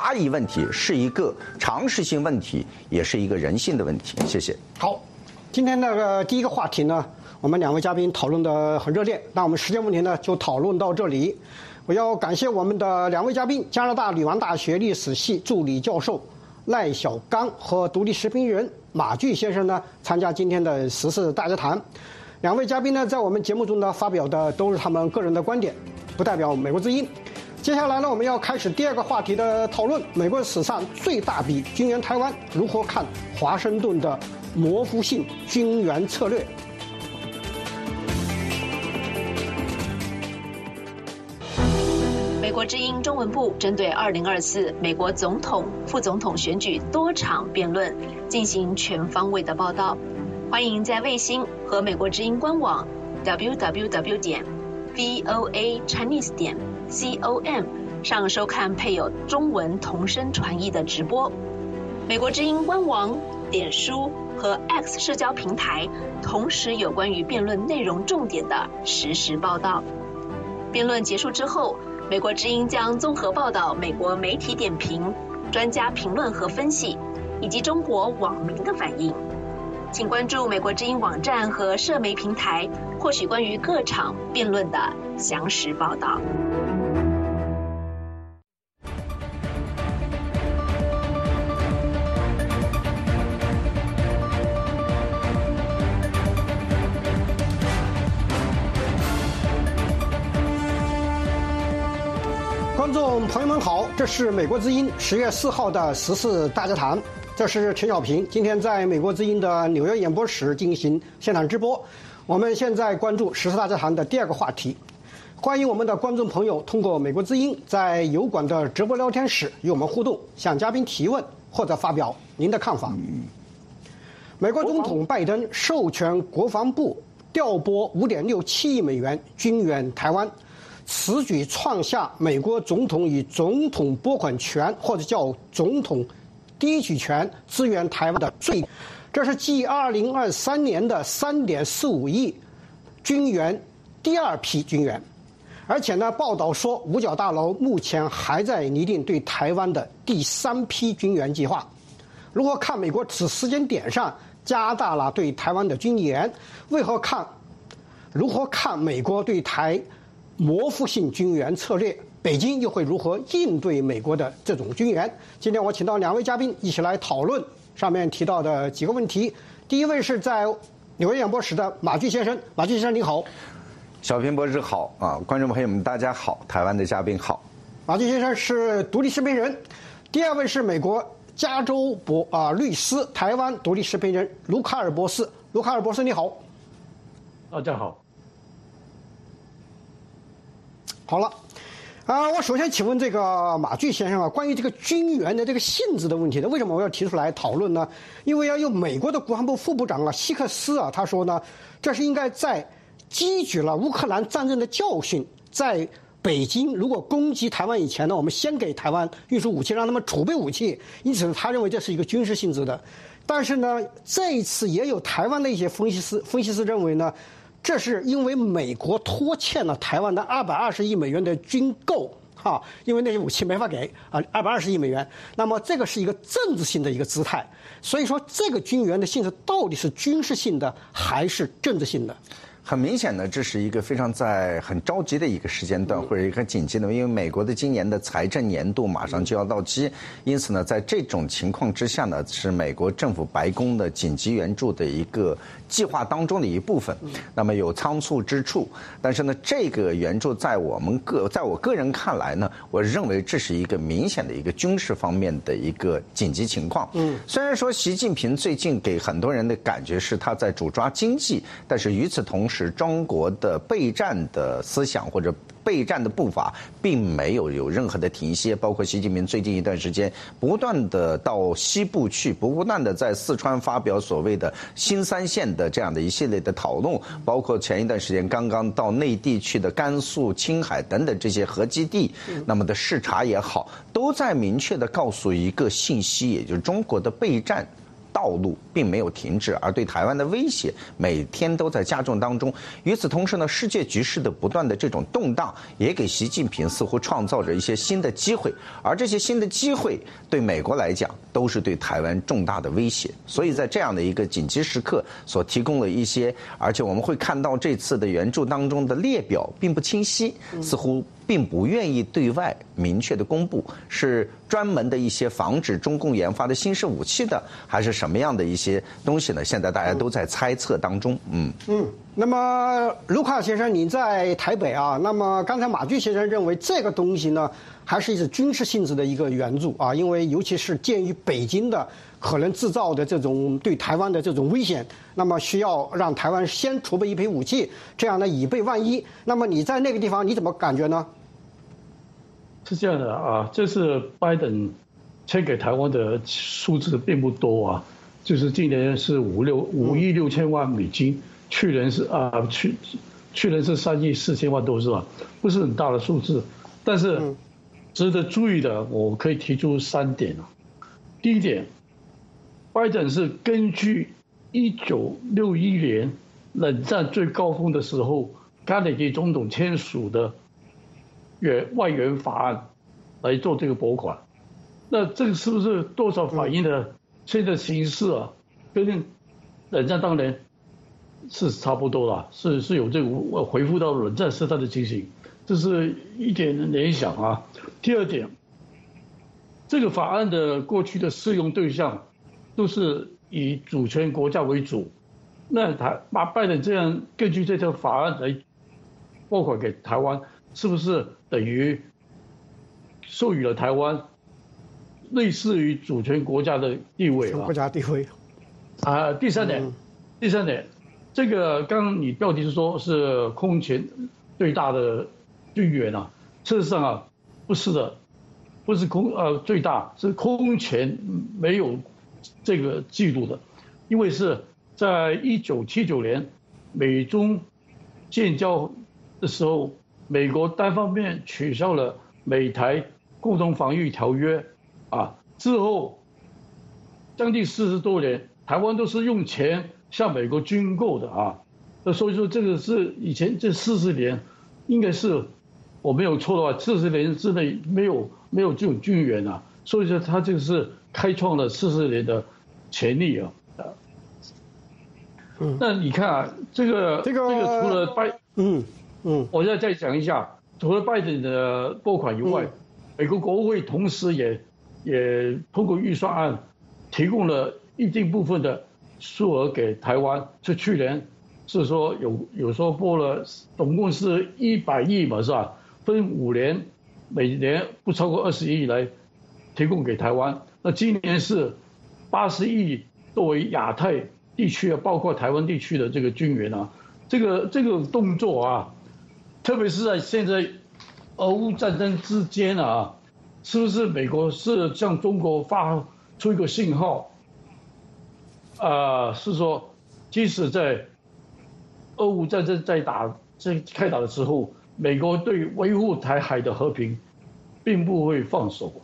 差异问题，是一个常识性问题，也是一个人性的问题。谢谢。 好，今天那个第一个话题呢，我们两位嘉宾讨论的很热烈，那我们时间问题呢就讨论到这里。我要感谢我们的两位嘉宾，加拿大女王大学历史系助理教授赖小刚和独立时评人马骏先生呢参加今天的时事大家谈。两位嘉宾呢在我们节目中呢发表的都是他们个人的观点，不代表美国之音。接下来呢，我们要开始第二个话题的讨论：美国史上最大笔军援台湾，如何看华盛顿的模糊性军援策略？ 美国之音中文部针对二零二四美国总统、副总统选举多场辩论进行全方位的报道。欢迎在卫星和美国之音官网 double-u double-u double-u 点 v o a chinese 点 com 上收看配有中文同声传译的直播。美国之音官网、脸书和 X 社交平台同时有关于辩论内容重点的实时报道。辩论结束之后，美国之音将综合报道美国媒体点评、专家评论和分析，以及中国网民的反应。请关注美国之音网站和社媒平台，获取关于各场辩论的详实报道。 观众朋友们好，这是美国之音十月四号的时事大家谈。这是陈小平，今天在美国之音的纽约演播室进行现场直播。我们现在关注时事大家谈的第二个话题，欢迎我们的观众朋友通过美国之音在油管的直播聊天室与我们互动，向嘉宾提问或者发表您的看法。美国总统拜登授权国防部调拨 五点六七亿美元军援台湾，此举创下美国总统以总统拨款权或者叫总统低举权支援台湾的最，这是继二零二三年的 三点四五亿军援第二批军援。而且呢，报道说五角大楼目前还在拟定对台湾的第三批军援计划。如何看美国此时间点上加大了对台湾的军援？为何看如何看美国对台模糊性军援策略？北京又会如何应对美国的这种军援？今天我请到两位嘉宾一起来讨论上面提到的几个问题。第一位是在纽约演播室的马骏先生，马骏先生您好。 小平博士好啊，观众朋友们大家好，台湾的嘉宾好。 马骏先生是独立时评人。第二位是美国加州博啊律师、台湾独立时评人卢卡尔博士，卢卡尔博士你好。 大家好。 好了。啊，我首先请问这个马骏先生啊，关于这个军援的这个性质的问题呢，为什么我要提出来讨论呢？因为要用美国的国防部副部长啊希克斯啊，他说呢，这是应该在汲取了乌克兰战争的教训，在北京如果攻击台湾以前呢，我们先给台湾运输武器，让他们储备武器，因此他认为这是一个军事性质的。但是呢，这一次也有台湾的一些分析师分析师认为呢，这是因为美国拖欠了台湾的二百二十亿美元的军购，哈，因为那些武器没法给啊，二百二十亿美元。那么这个是一个政治性的一个姿态，所以说这个军援的性质到底是军事性的还是政治性的？ 很明显呢，这是一个非常在很着急的一个时间段，或者一个紧急的，因为美国的今年的财政年度马上就要到期，因此呢，在这种情况之下呢，是美国政府白宫的紧急援助的一个计划当中的一部分。那么有仓促之处，但是呢，这个援助在我们个，在我个人看来呢，我认为这是一个明显的一个军事方面的一个紧急情况。嗯，虽然说习近平最近给很多人的感觉是他在主抓经济，但是与此同时，是中国的备战的思想或者备战的步伐并没有有任何的停歇，包括习近平最近一段时间不断的到西部去，不断的在四川发表所谓的新三线的这样的一系列的讨论，包括前一段时间刚刚到内地去的甘肃、青海等等这些核基地，那么的视察也好，都在明确的告诉一个信息，也就是中国的备战道路并没有停止，而对台湾的威胁每天都在加重当中。与此同时呢，世界局势的不断的这种动荡，也给习近平似乎创造着一些新的机会，而这些新的机会对美国来讲都是对台湾重大的威胁。所以在这样的一个紧急时刻，所提供了一些，而且我们会看到这次的援助当中的列表并不清晰，似乎并不愿意对外明确的公布，是专门的一些防止中共研发的新式武器的，还是什么样的一些东西呢？现在大家都在猜测当中。嗯嗯。 那么卢卡先生，你在台北啊？那么刚才马骏先生认为这个东西呢，还是一次军事性质的一个援助啊，因为尤其是鉴于北京的可能制造的这种对台湾的这种危险，那么需要让台湾先储备一批武器，这样呢以备万一。那么你在那个地方你怎么感觉呢？ 是这样的啊，这次拜登签给台湾的数字并不多啊，就是今年是五六五亿六千万美金，去年是啊去去年是三亿四千万多是吧？不是很大的数字，但是值得注意的，我可以提出三点啊。第一点，拜登是根据一九六一年冷战最高峰的时候，甘乃迪总统签署的援外援法案来做这个拨款。那这个是不是多少反映了现在形势啊，跟冷战当年是差不多啦，是是有这个回复到冷战时代的情形，这是一点联想啊。第二点，这个法案的过去的适用对象都是以主权国家为主，那台把拜登这样根据这条法案来拨款给台湾，是不是等于授予了台湾类似于主权国家的地位啊？ 国家地位啊。第三点，嗯、第三点，这个刚刚你标题是说是空前最大的军援啊，事实上啊不是的，不是空呃最大，是空前没有这个记录的，因为是在一九七九年美中建交的时候，美国单方面取消了美台共同防御条约啊，之后将近四十多年，台湾都是用钱向美国军购的啊，那所以说这个是以前这四十年，应该是我没有错的话，四十年之内没有没有这种军援啊，所以说他这个是开创了四十年的潜力啊。嗯，那你看啊，这个这个这个除了拜嗯嗯，我再再讲一下，除了拜登的拨款以外，嗯、美国国务会同时也也通过预算案提供了一定部分的数额给台湾，就去年是说有有说拨了，总共是一百亿嘛，是吧？分五年，每年不超过二十亿来提供给台湾。那今年是八十亿作为亚太地区啊，包括台湾地区的这个军援啊，这个这个动作啊，特别是在现在俄乌战争之间啊，是不是美国是向中国发出一个信号？啊、呃，是说，即使在俄乌战争在打在开打的时候，美国对维护台海的和平，并不会放手。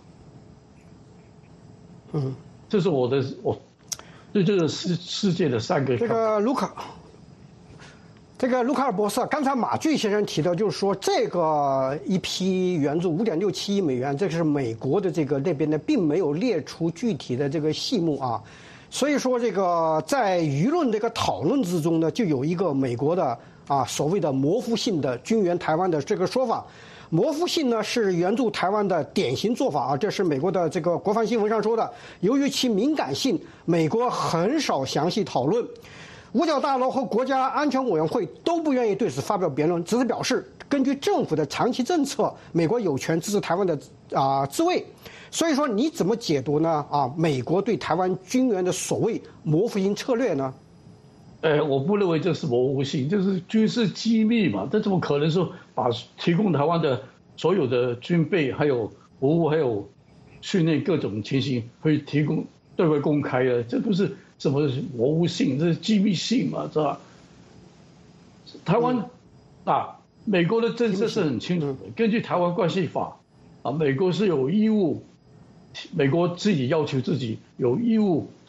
嗯，这是我的我对这个世世界的三个这个卢卡，这个卢卡尔博士，刚才马骏先生提到，就是说这个一批援助五点六七亿美元，这个是美国的这个那边呢，并没有列出具体的这个细目啊。所以说，这个在舆论这个讨论之中呢，就有一个美国的啊所谓的模糊性的军援台湾的这个说法。模糊性呢是援助台湾的典型做法啊，这是美国的这个国防新闻上说的。由于其敏感性，美国很少详细讨论。五角大楼和国家安全委员会都不愿意对此发表辩论，只是表示根据政府的长期政策，美国有权支持台湾的啊、呃、自卫。所以说，你怎么解读呢？啊，美国对台湾军援的所谓模糊性策略呢？ 呃，我不认为这是模糊性，这是军事机密嘛。这怎么可能说把提供台湾的所有的军备、还有服务、还有训练各种情形，会提供对外公开的？这不是什么模糊性，这是机密性嘛，是吧？台湾、嗯、啊，美国的政策是很清楚的，根据《台湾关系法》啊，美国是有义务，美国自己要求自己有义务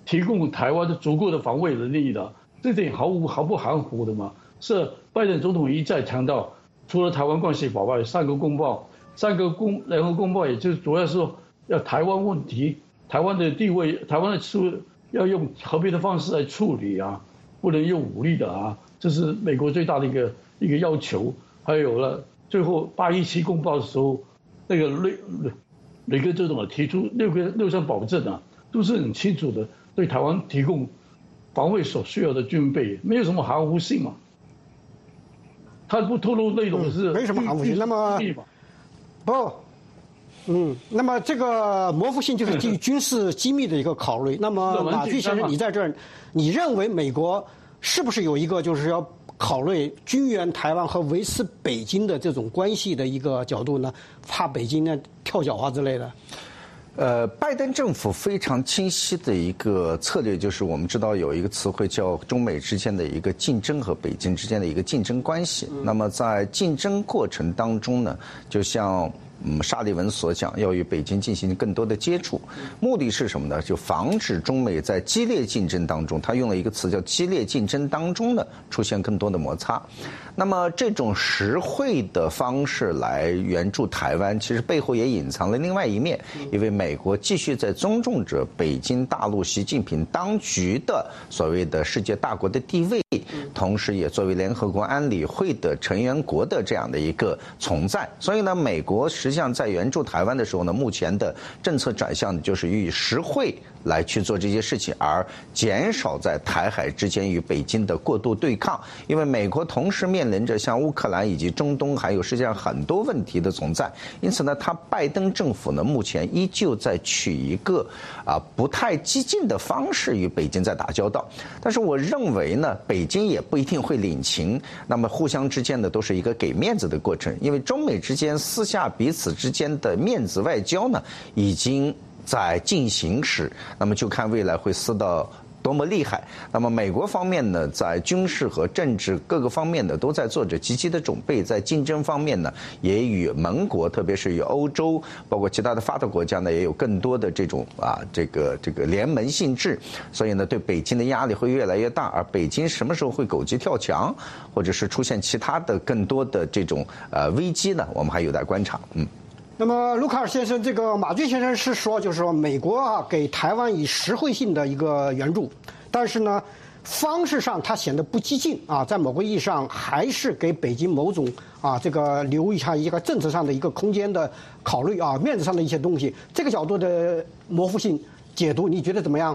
提供台湾的足够的防卫能力的，这点毫无毫不含糊的嘛。是拜登总统一再强调，除了台湾关系法外，三个公报，三个公联合公报，也就是主要是说要台湾问题，台湾的地位，台湾的处要用和平的方式来处理啊，不能用武力的啊，这是美国最大的一个一个要求。还有了最后八一七公报的时候，那个雷雷根总统提出六个六项保证啊，都是很清楚的，对台湾提供防卫所需要的军备，没有什么含糊性嘛。他不透露内容是、 嗯、没什么含糊性。那么不，嗯，那么这个模糊性就是基于军事机密的一个考虑。那么马具先生，你在这儿，你认为美国是不是有一个就是要考虑军援台湾和维持北京的这种关系的一个角度呢？怕北京呢跳脚啊之类的？ 呃，拜登政府非常清晰的一个策略就是，我们知道有一个词汇叫中美之间的一个竞争和北京之间的一个竞争关系。嗯、那么在竞争过程当中呢，就像嗯沙利文所讲，要与北京进行更多的接触，目的是什么呢？就防止中美在激烈竞争当中，他用了一个词叫激烈竞争当中呢出现更多的摩擦。那么这种实惠的方式来援助台湾，其实背后也隐藏了另外一面，因为美国继续在尊重着北京大陆习近平当局的所谓的世界大国的地位，同时也作为联合国安理会的成员国的这样的一个存在。所以呢，美国实际上在援助台湾的时候呢，目前的政策转向就是予以实惠来去做这些事情，而减少在台海之间与北京的过度对抗。因为美国同时面临着像乌克兰以及中东还有世界上很多问题的存在，因此呢，他拜登政府呢目前依旧在取一个啊不太激进的方式与北京在打交道。但是我认为呢，北京也不一定会领情，那么互相之间呢都是一个给面子的过程，因为中美之间私下彼此之间的面子外交呢已经在进行时，那么就看未来会撕到多么厉害。那么美国方面呢，在军事和政治各个方面呢，都在做着积极的准备。在竞争方面呢，也与盟国，特别是与欧洲，包括其他的发达国家呢，也有更多的这种啊，这个这个联盟性质。所以呢，对北京的压力会越来越大。而北京什么时候会狗急跳墙，或者是出现其他的更多的这种呃危机呢？我们还有待观察。嗯。 那么，卢卡尔先生，这个马骏先生是说，就是说，美国啊给台湾以实惠性的一个援助，但是呢，方式上它显得不激进啊，在某个意义上还是给北京某种啊这个留一下一个政策上的一个空间的考虑啊，面子上的一些东西，这个角度的模糊性解读，你觉得怎么样？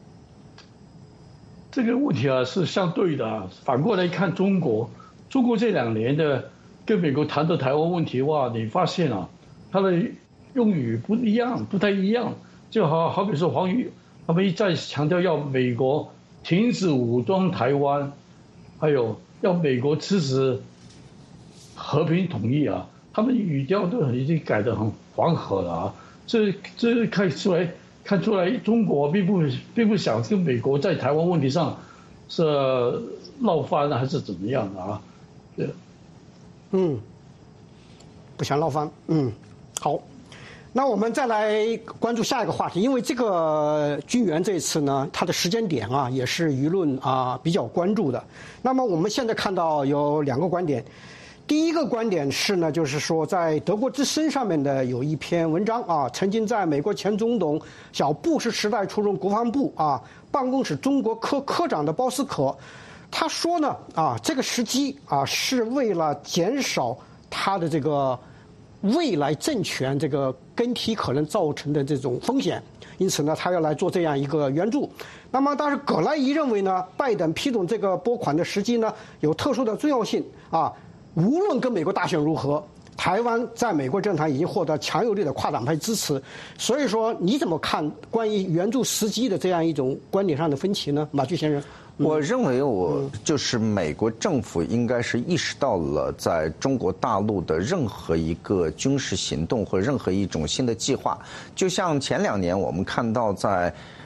这个问题啊是相对的啊，反过来看中国，中国这两年的跟美国谈的台湾问题的话，你发现啊。他的用语不一样，不太一样，就好好比说黄宇，他们一再强调要美国停止武装台湾，还有要美国支持和平统一啊，他们语调都已经改得很缓和了啊，这这看出来看出来中国并不并不想跟美国在台湾问题上是闹翻还是怎么样的啊？对， 嗯，不想闹翻，嗯。好，那我们再来关注下一个话题，因为这个军援这一次呢，它的时间点啊，也是舆论啊比较关注的。那么我们现在看到有两个观点，第一个观点是呢，就是说在德国之声上面的有一篇文章啊，曾经在美国前总统小布什时代出任国防部啊办公室中国科科长的包斯可，他说呢啊，这个时机啊是为了减少他的这个。未来政权这个更替可能造成的这种风险，因此呢，他要来做这样一个援助。那么，但是葛莱伊认为呢，拜登批准这个拨款的时机呢，有特殊的重要性啊。无论跟美国大选如何，台湾在美国政坛已经获得强有力的跨党派支持。所以说，你怎么看关于援助时机的这样一种观点上的分歧呢，马骏先生？ 我认为，我就是美国政府应该是意识到了，在中国大陆的任何一个军事行动或任何一种新的计划，就像前两年我们看到在。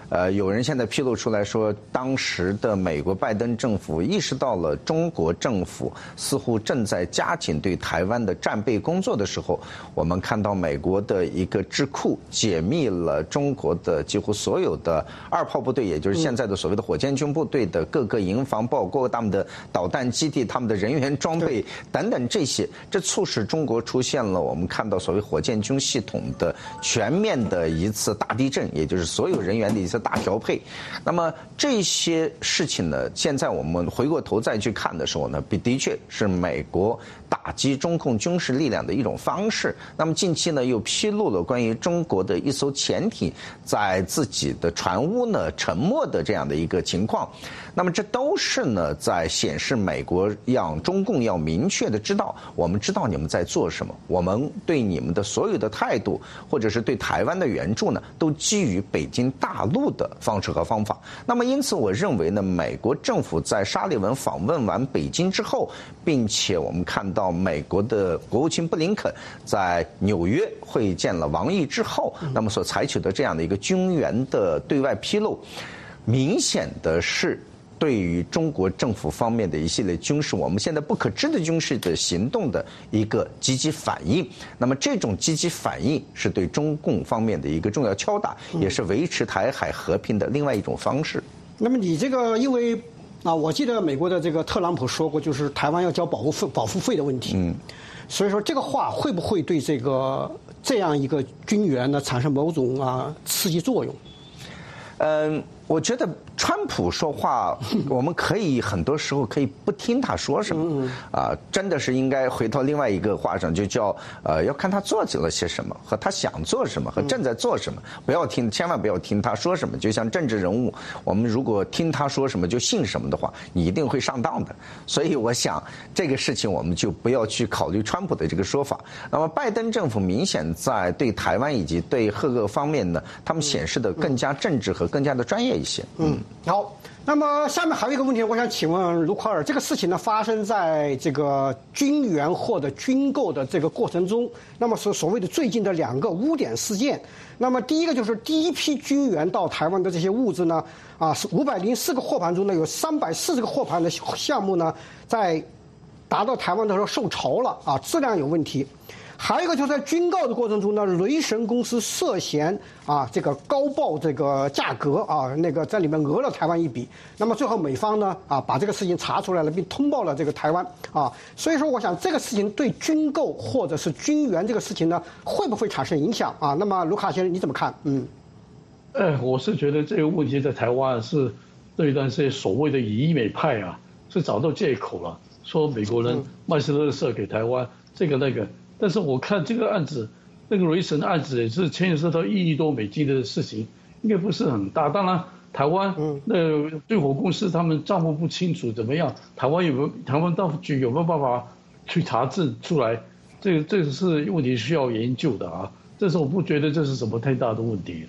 呃，有人现在披露出来说，当时的美国拜登政府意识到了中国政府似乎正在加紧对台湾的战备工作的时候，我们看到美国的一个智库解密了中国的几乎所有的二炮部队，也就是现在的所谓的火箭军部队的各个营房，包括他们的导弹基地、他们的人员装备等等这些，这促使中国出现了我们看到所谓火箭军系统的全面的一次大地震，也就是所有人员的一次大调配。那么这些事情呢，现在我们回过头再去看的时候呢，的确是美国打击中共军事力量的一种方式。那么近期呢，又披露了关于中国的一艘潜艇在自己的船坞呢沉没的这样的一个情况。那么这都是呢在显示美国让中共要明确的知道，我们知道你们在做什么，我们对你们的所有的态度，或者是对台湾的援助呢，都基于北京大陆的方式和方法。那么因此我认为呢，美国政府在沙利文访问完北京之后，并且我们看到美国的国务卿布林肯在纽约会见了王毅之后，那么所采取的这样的一个军援的对外披露，明显的是对于中国政府方面的一系列军事，我们现在不可知的军事的行动的一个积极反应。那么这种积极反应是对中共方面的一个重要敲打，也是维持台海和平的另外一种方式。 那么你这个，因为啊，我记得美国的这个特朗普说过，就是台湾要交保护费、保护费的问题。嗯，所以说这个话会不会对这个这样一个军援呢产生某种啊刺激作用？ 嗯，我觉得川普说话，我们可以很多时候可以不听他说什么，啊，真的是应该回到另外一个话上，就叫呃，要看他做了些什么，和他想做什么，和正在做什么，不要听，千万不要听他说什么。就像政治人物，我们如果听他说什么就信什么的话，你一定会上当的。所以我想这个事情我们就不要去考虑川普的这个说法。那么拜登政府明显在对台湾以及对各个方面呢，他们显示的更加政治和更加的专业一些。 嗯，好。那么下面还有一个问题，我想请问卢克尔，这个事情呢发生在这个军援或者军购的这个过程中，那么是所谓的最近的两个污点事件。那么第一个就是第一批军援到台湾的这些物资呢，啊，是五百零四个货盘中呢有三百四十个货盘的项目呢，在达到台湾的时候受潮了啊，质量有问题。还有一个就是在军购的过程中呢，雷神公司涉嫌啊这个高报这个价格啊，那个在里面讹了台湾一笔。那么最后美方呢啊把这个事情查出来了，并通报了这个台湾啊。所以说，我想这个事情对军购或者是军援这个事情呢，会不会产生影响啊？那么卢卡先生你怎么看？嗯， 哎，我是觉得这个问题在台湾是对那些所谓的以美派啊，是找到借口了，说美国人卖是垃圾给台湾，这个那个。但是我看这个案子，那个雷神案子也是牵涉到一亿多美金的事情，应该不是很大。当然，台湾那对火公司他们账目不清楚怎么样，台湾有没有台湾当局有没有办法去查证出来？这个这个是问题需要研究的啊。这是我不觉得这是什么太大的问题。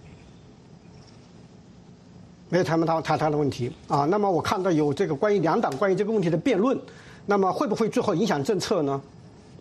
没有谈不到谈谈的问题啊。那么我看到有这个关于两党关于这个问题的辩论，那么会不会最后影响政策呢？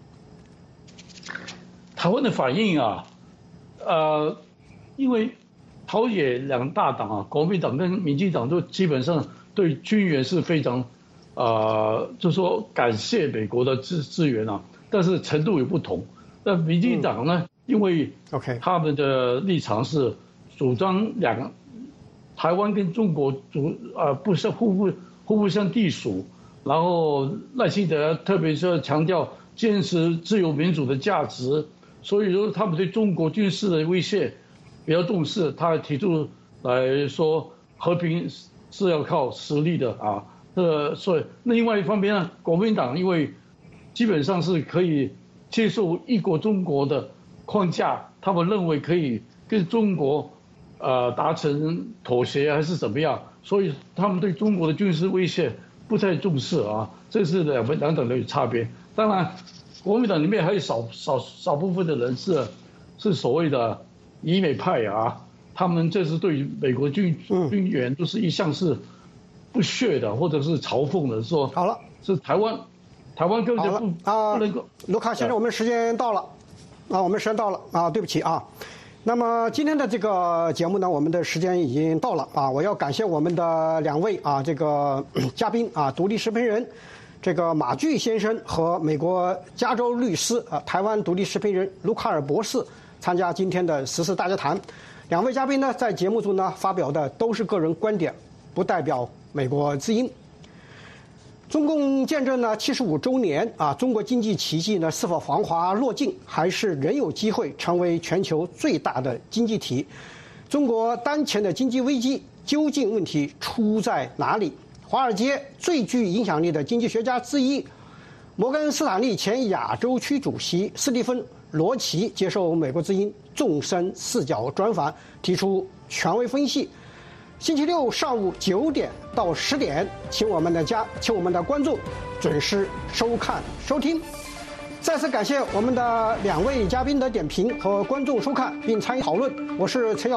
台湾的反应啊，呃，因为朝野两大党啊，国民党跟民进党都基本上对军援是非常，呃，就说感谢美国的支支援啊，但是程度有不同。那民进党呢，嗯、因为 OK 他们的立场是主张两个台湾跟中国主呃不是互不互不相隶属，然后赖清德特别是强调坚持自由民主的价值。所以说，他们对中国军事的威胁比较重视，他还提出来说，和平是要靠实力的啊。呃，所以另外一方面呢，国民党因为基本上是可以接受一国中国的框架，他们认为可以跟中国呃达成妥协还是怎么样，所以他们对中国的军事威胁不太重视啊。这是两分两党的差别。当然。国民党里面还有少少少部分的人是，是所谓的以美派啊，他们这是对于美国军军援都是一向是不屑的，或者是嘲讽的，说好了是台湾，台湾根本就不啊不能够。 卢卡先生，我们时间到了，啊，我们时间到了啊，对不起啊。 那么今天的这个节目呢，我们的时间已经到了啊！我要感谢我们的两位啊，这个嘉宾啊，独立时评人这个马炬先生和美国加州律师啊，台湾独立时评人卢卡尔博士参加今天的时事大家谈。两位嘉宾呢，在节目中呢发表的都是个人观点，不代表美国之音。中共建政呢七十五周年啊，中国经济奇迹呢是否繁华落尽，还是仍有机会成为全球最大的经济体？中国当前的经济危机究竟问题出在哪里？华尔街最具影响力的经济学家之一，摩根斯坦利前亚洲区主席斯蒂芬·罗奇接受美国之音纵深视角专访，提出权威分析。星期六上午九点到十点，请我们的家，请我们的观众准时收看收听。再次感谢我们的两位嘉宾的点评和观众收看并参与讨论。我是陈晓。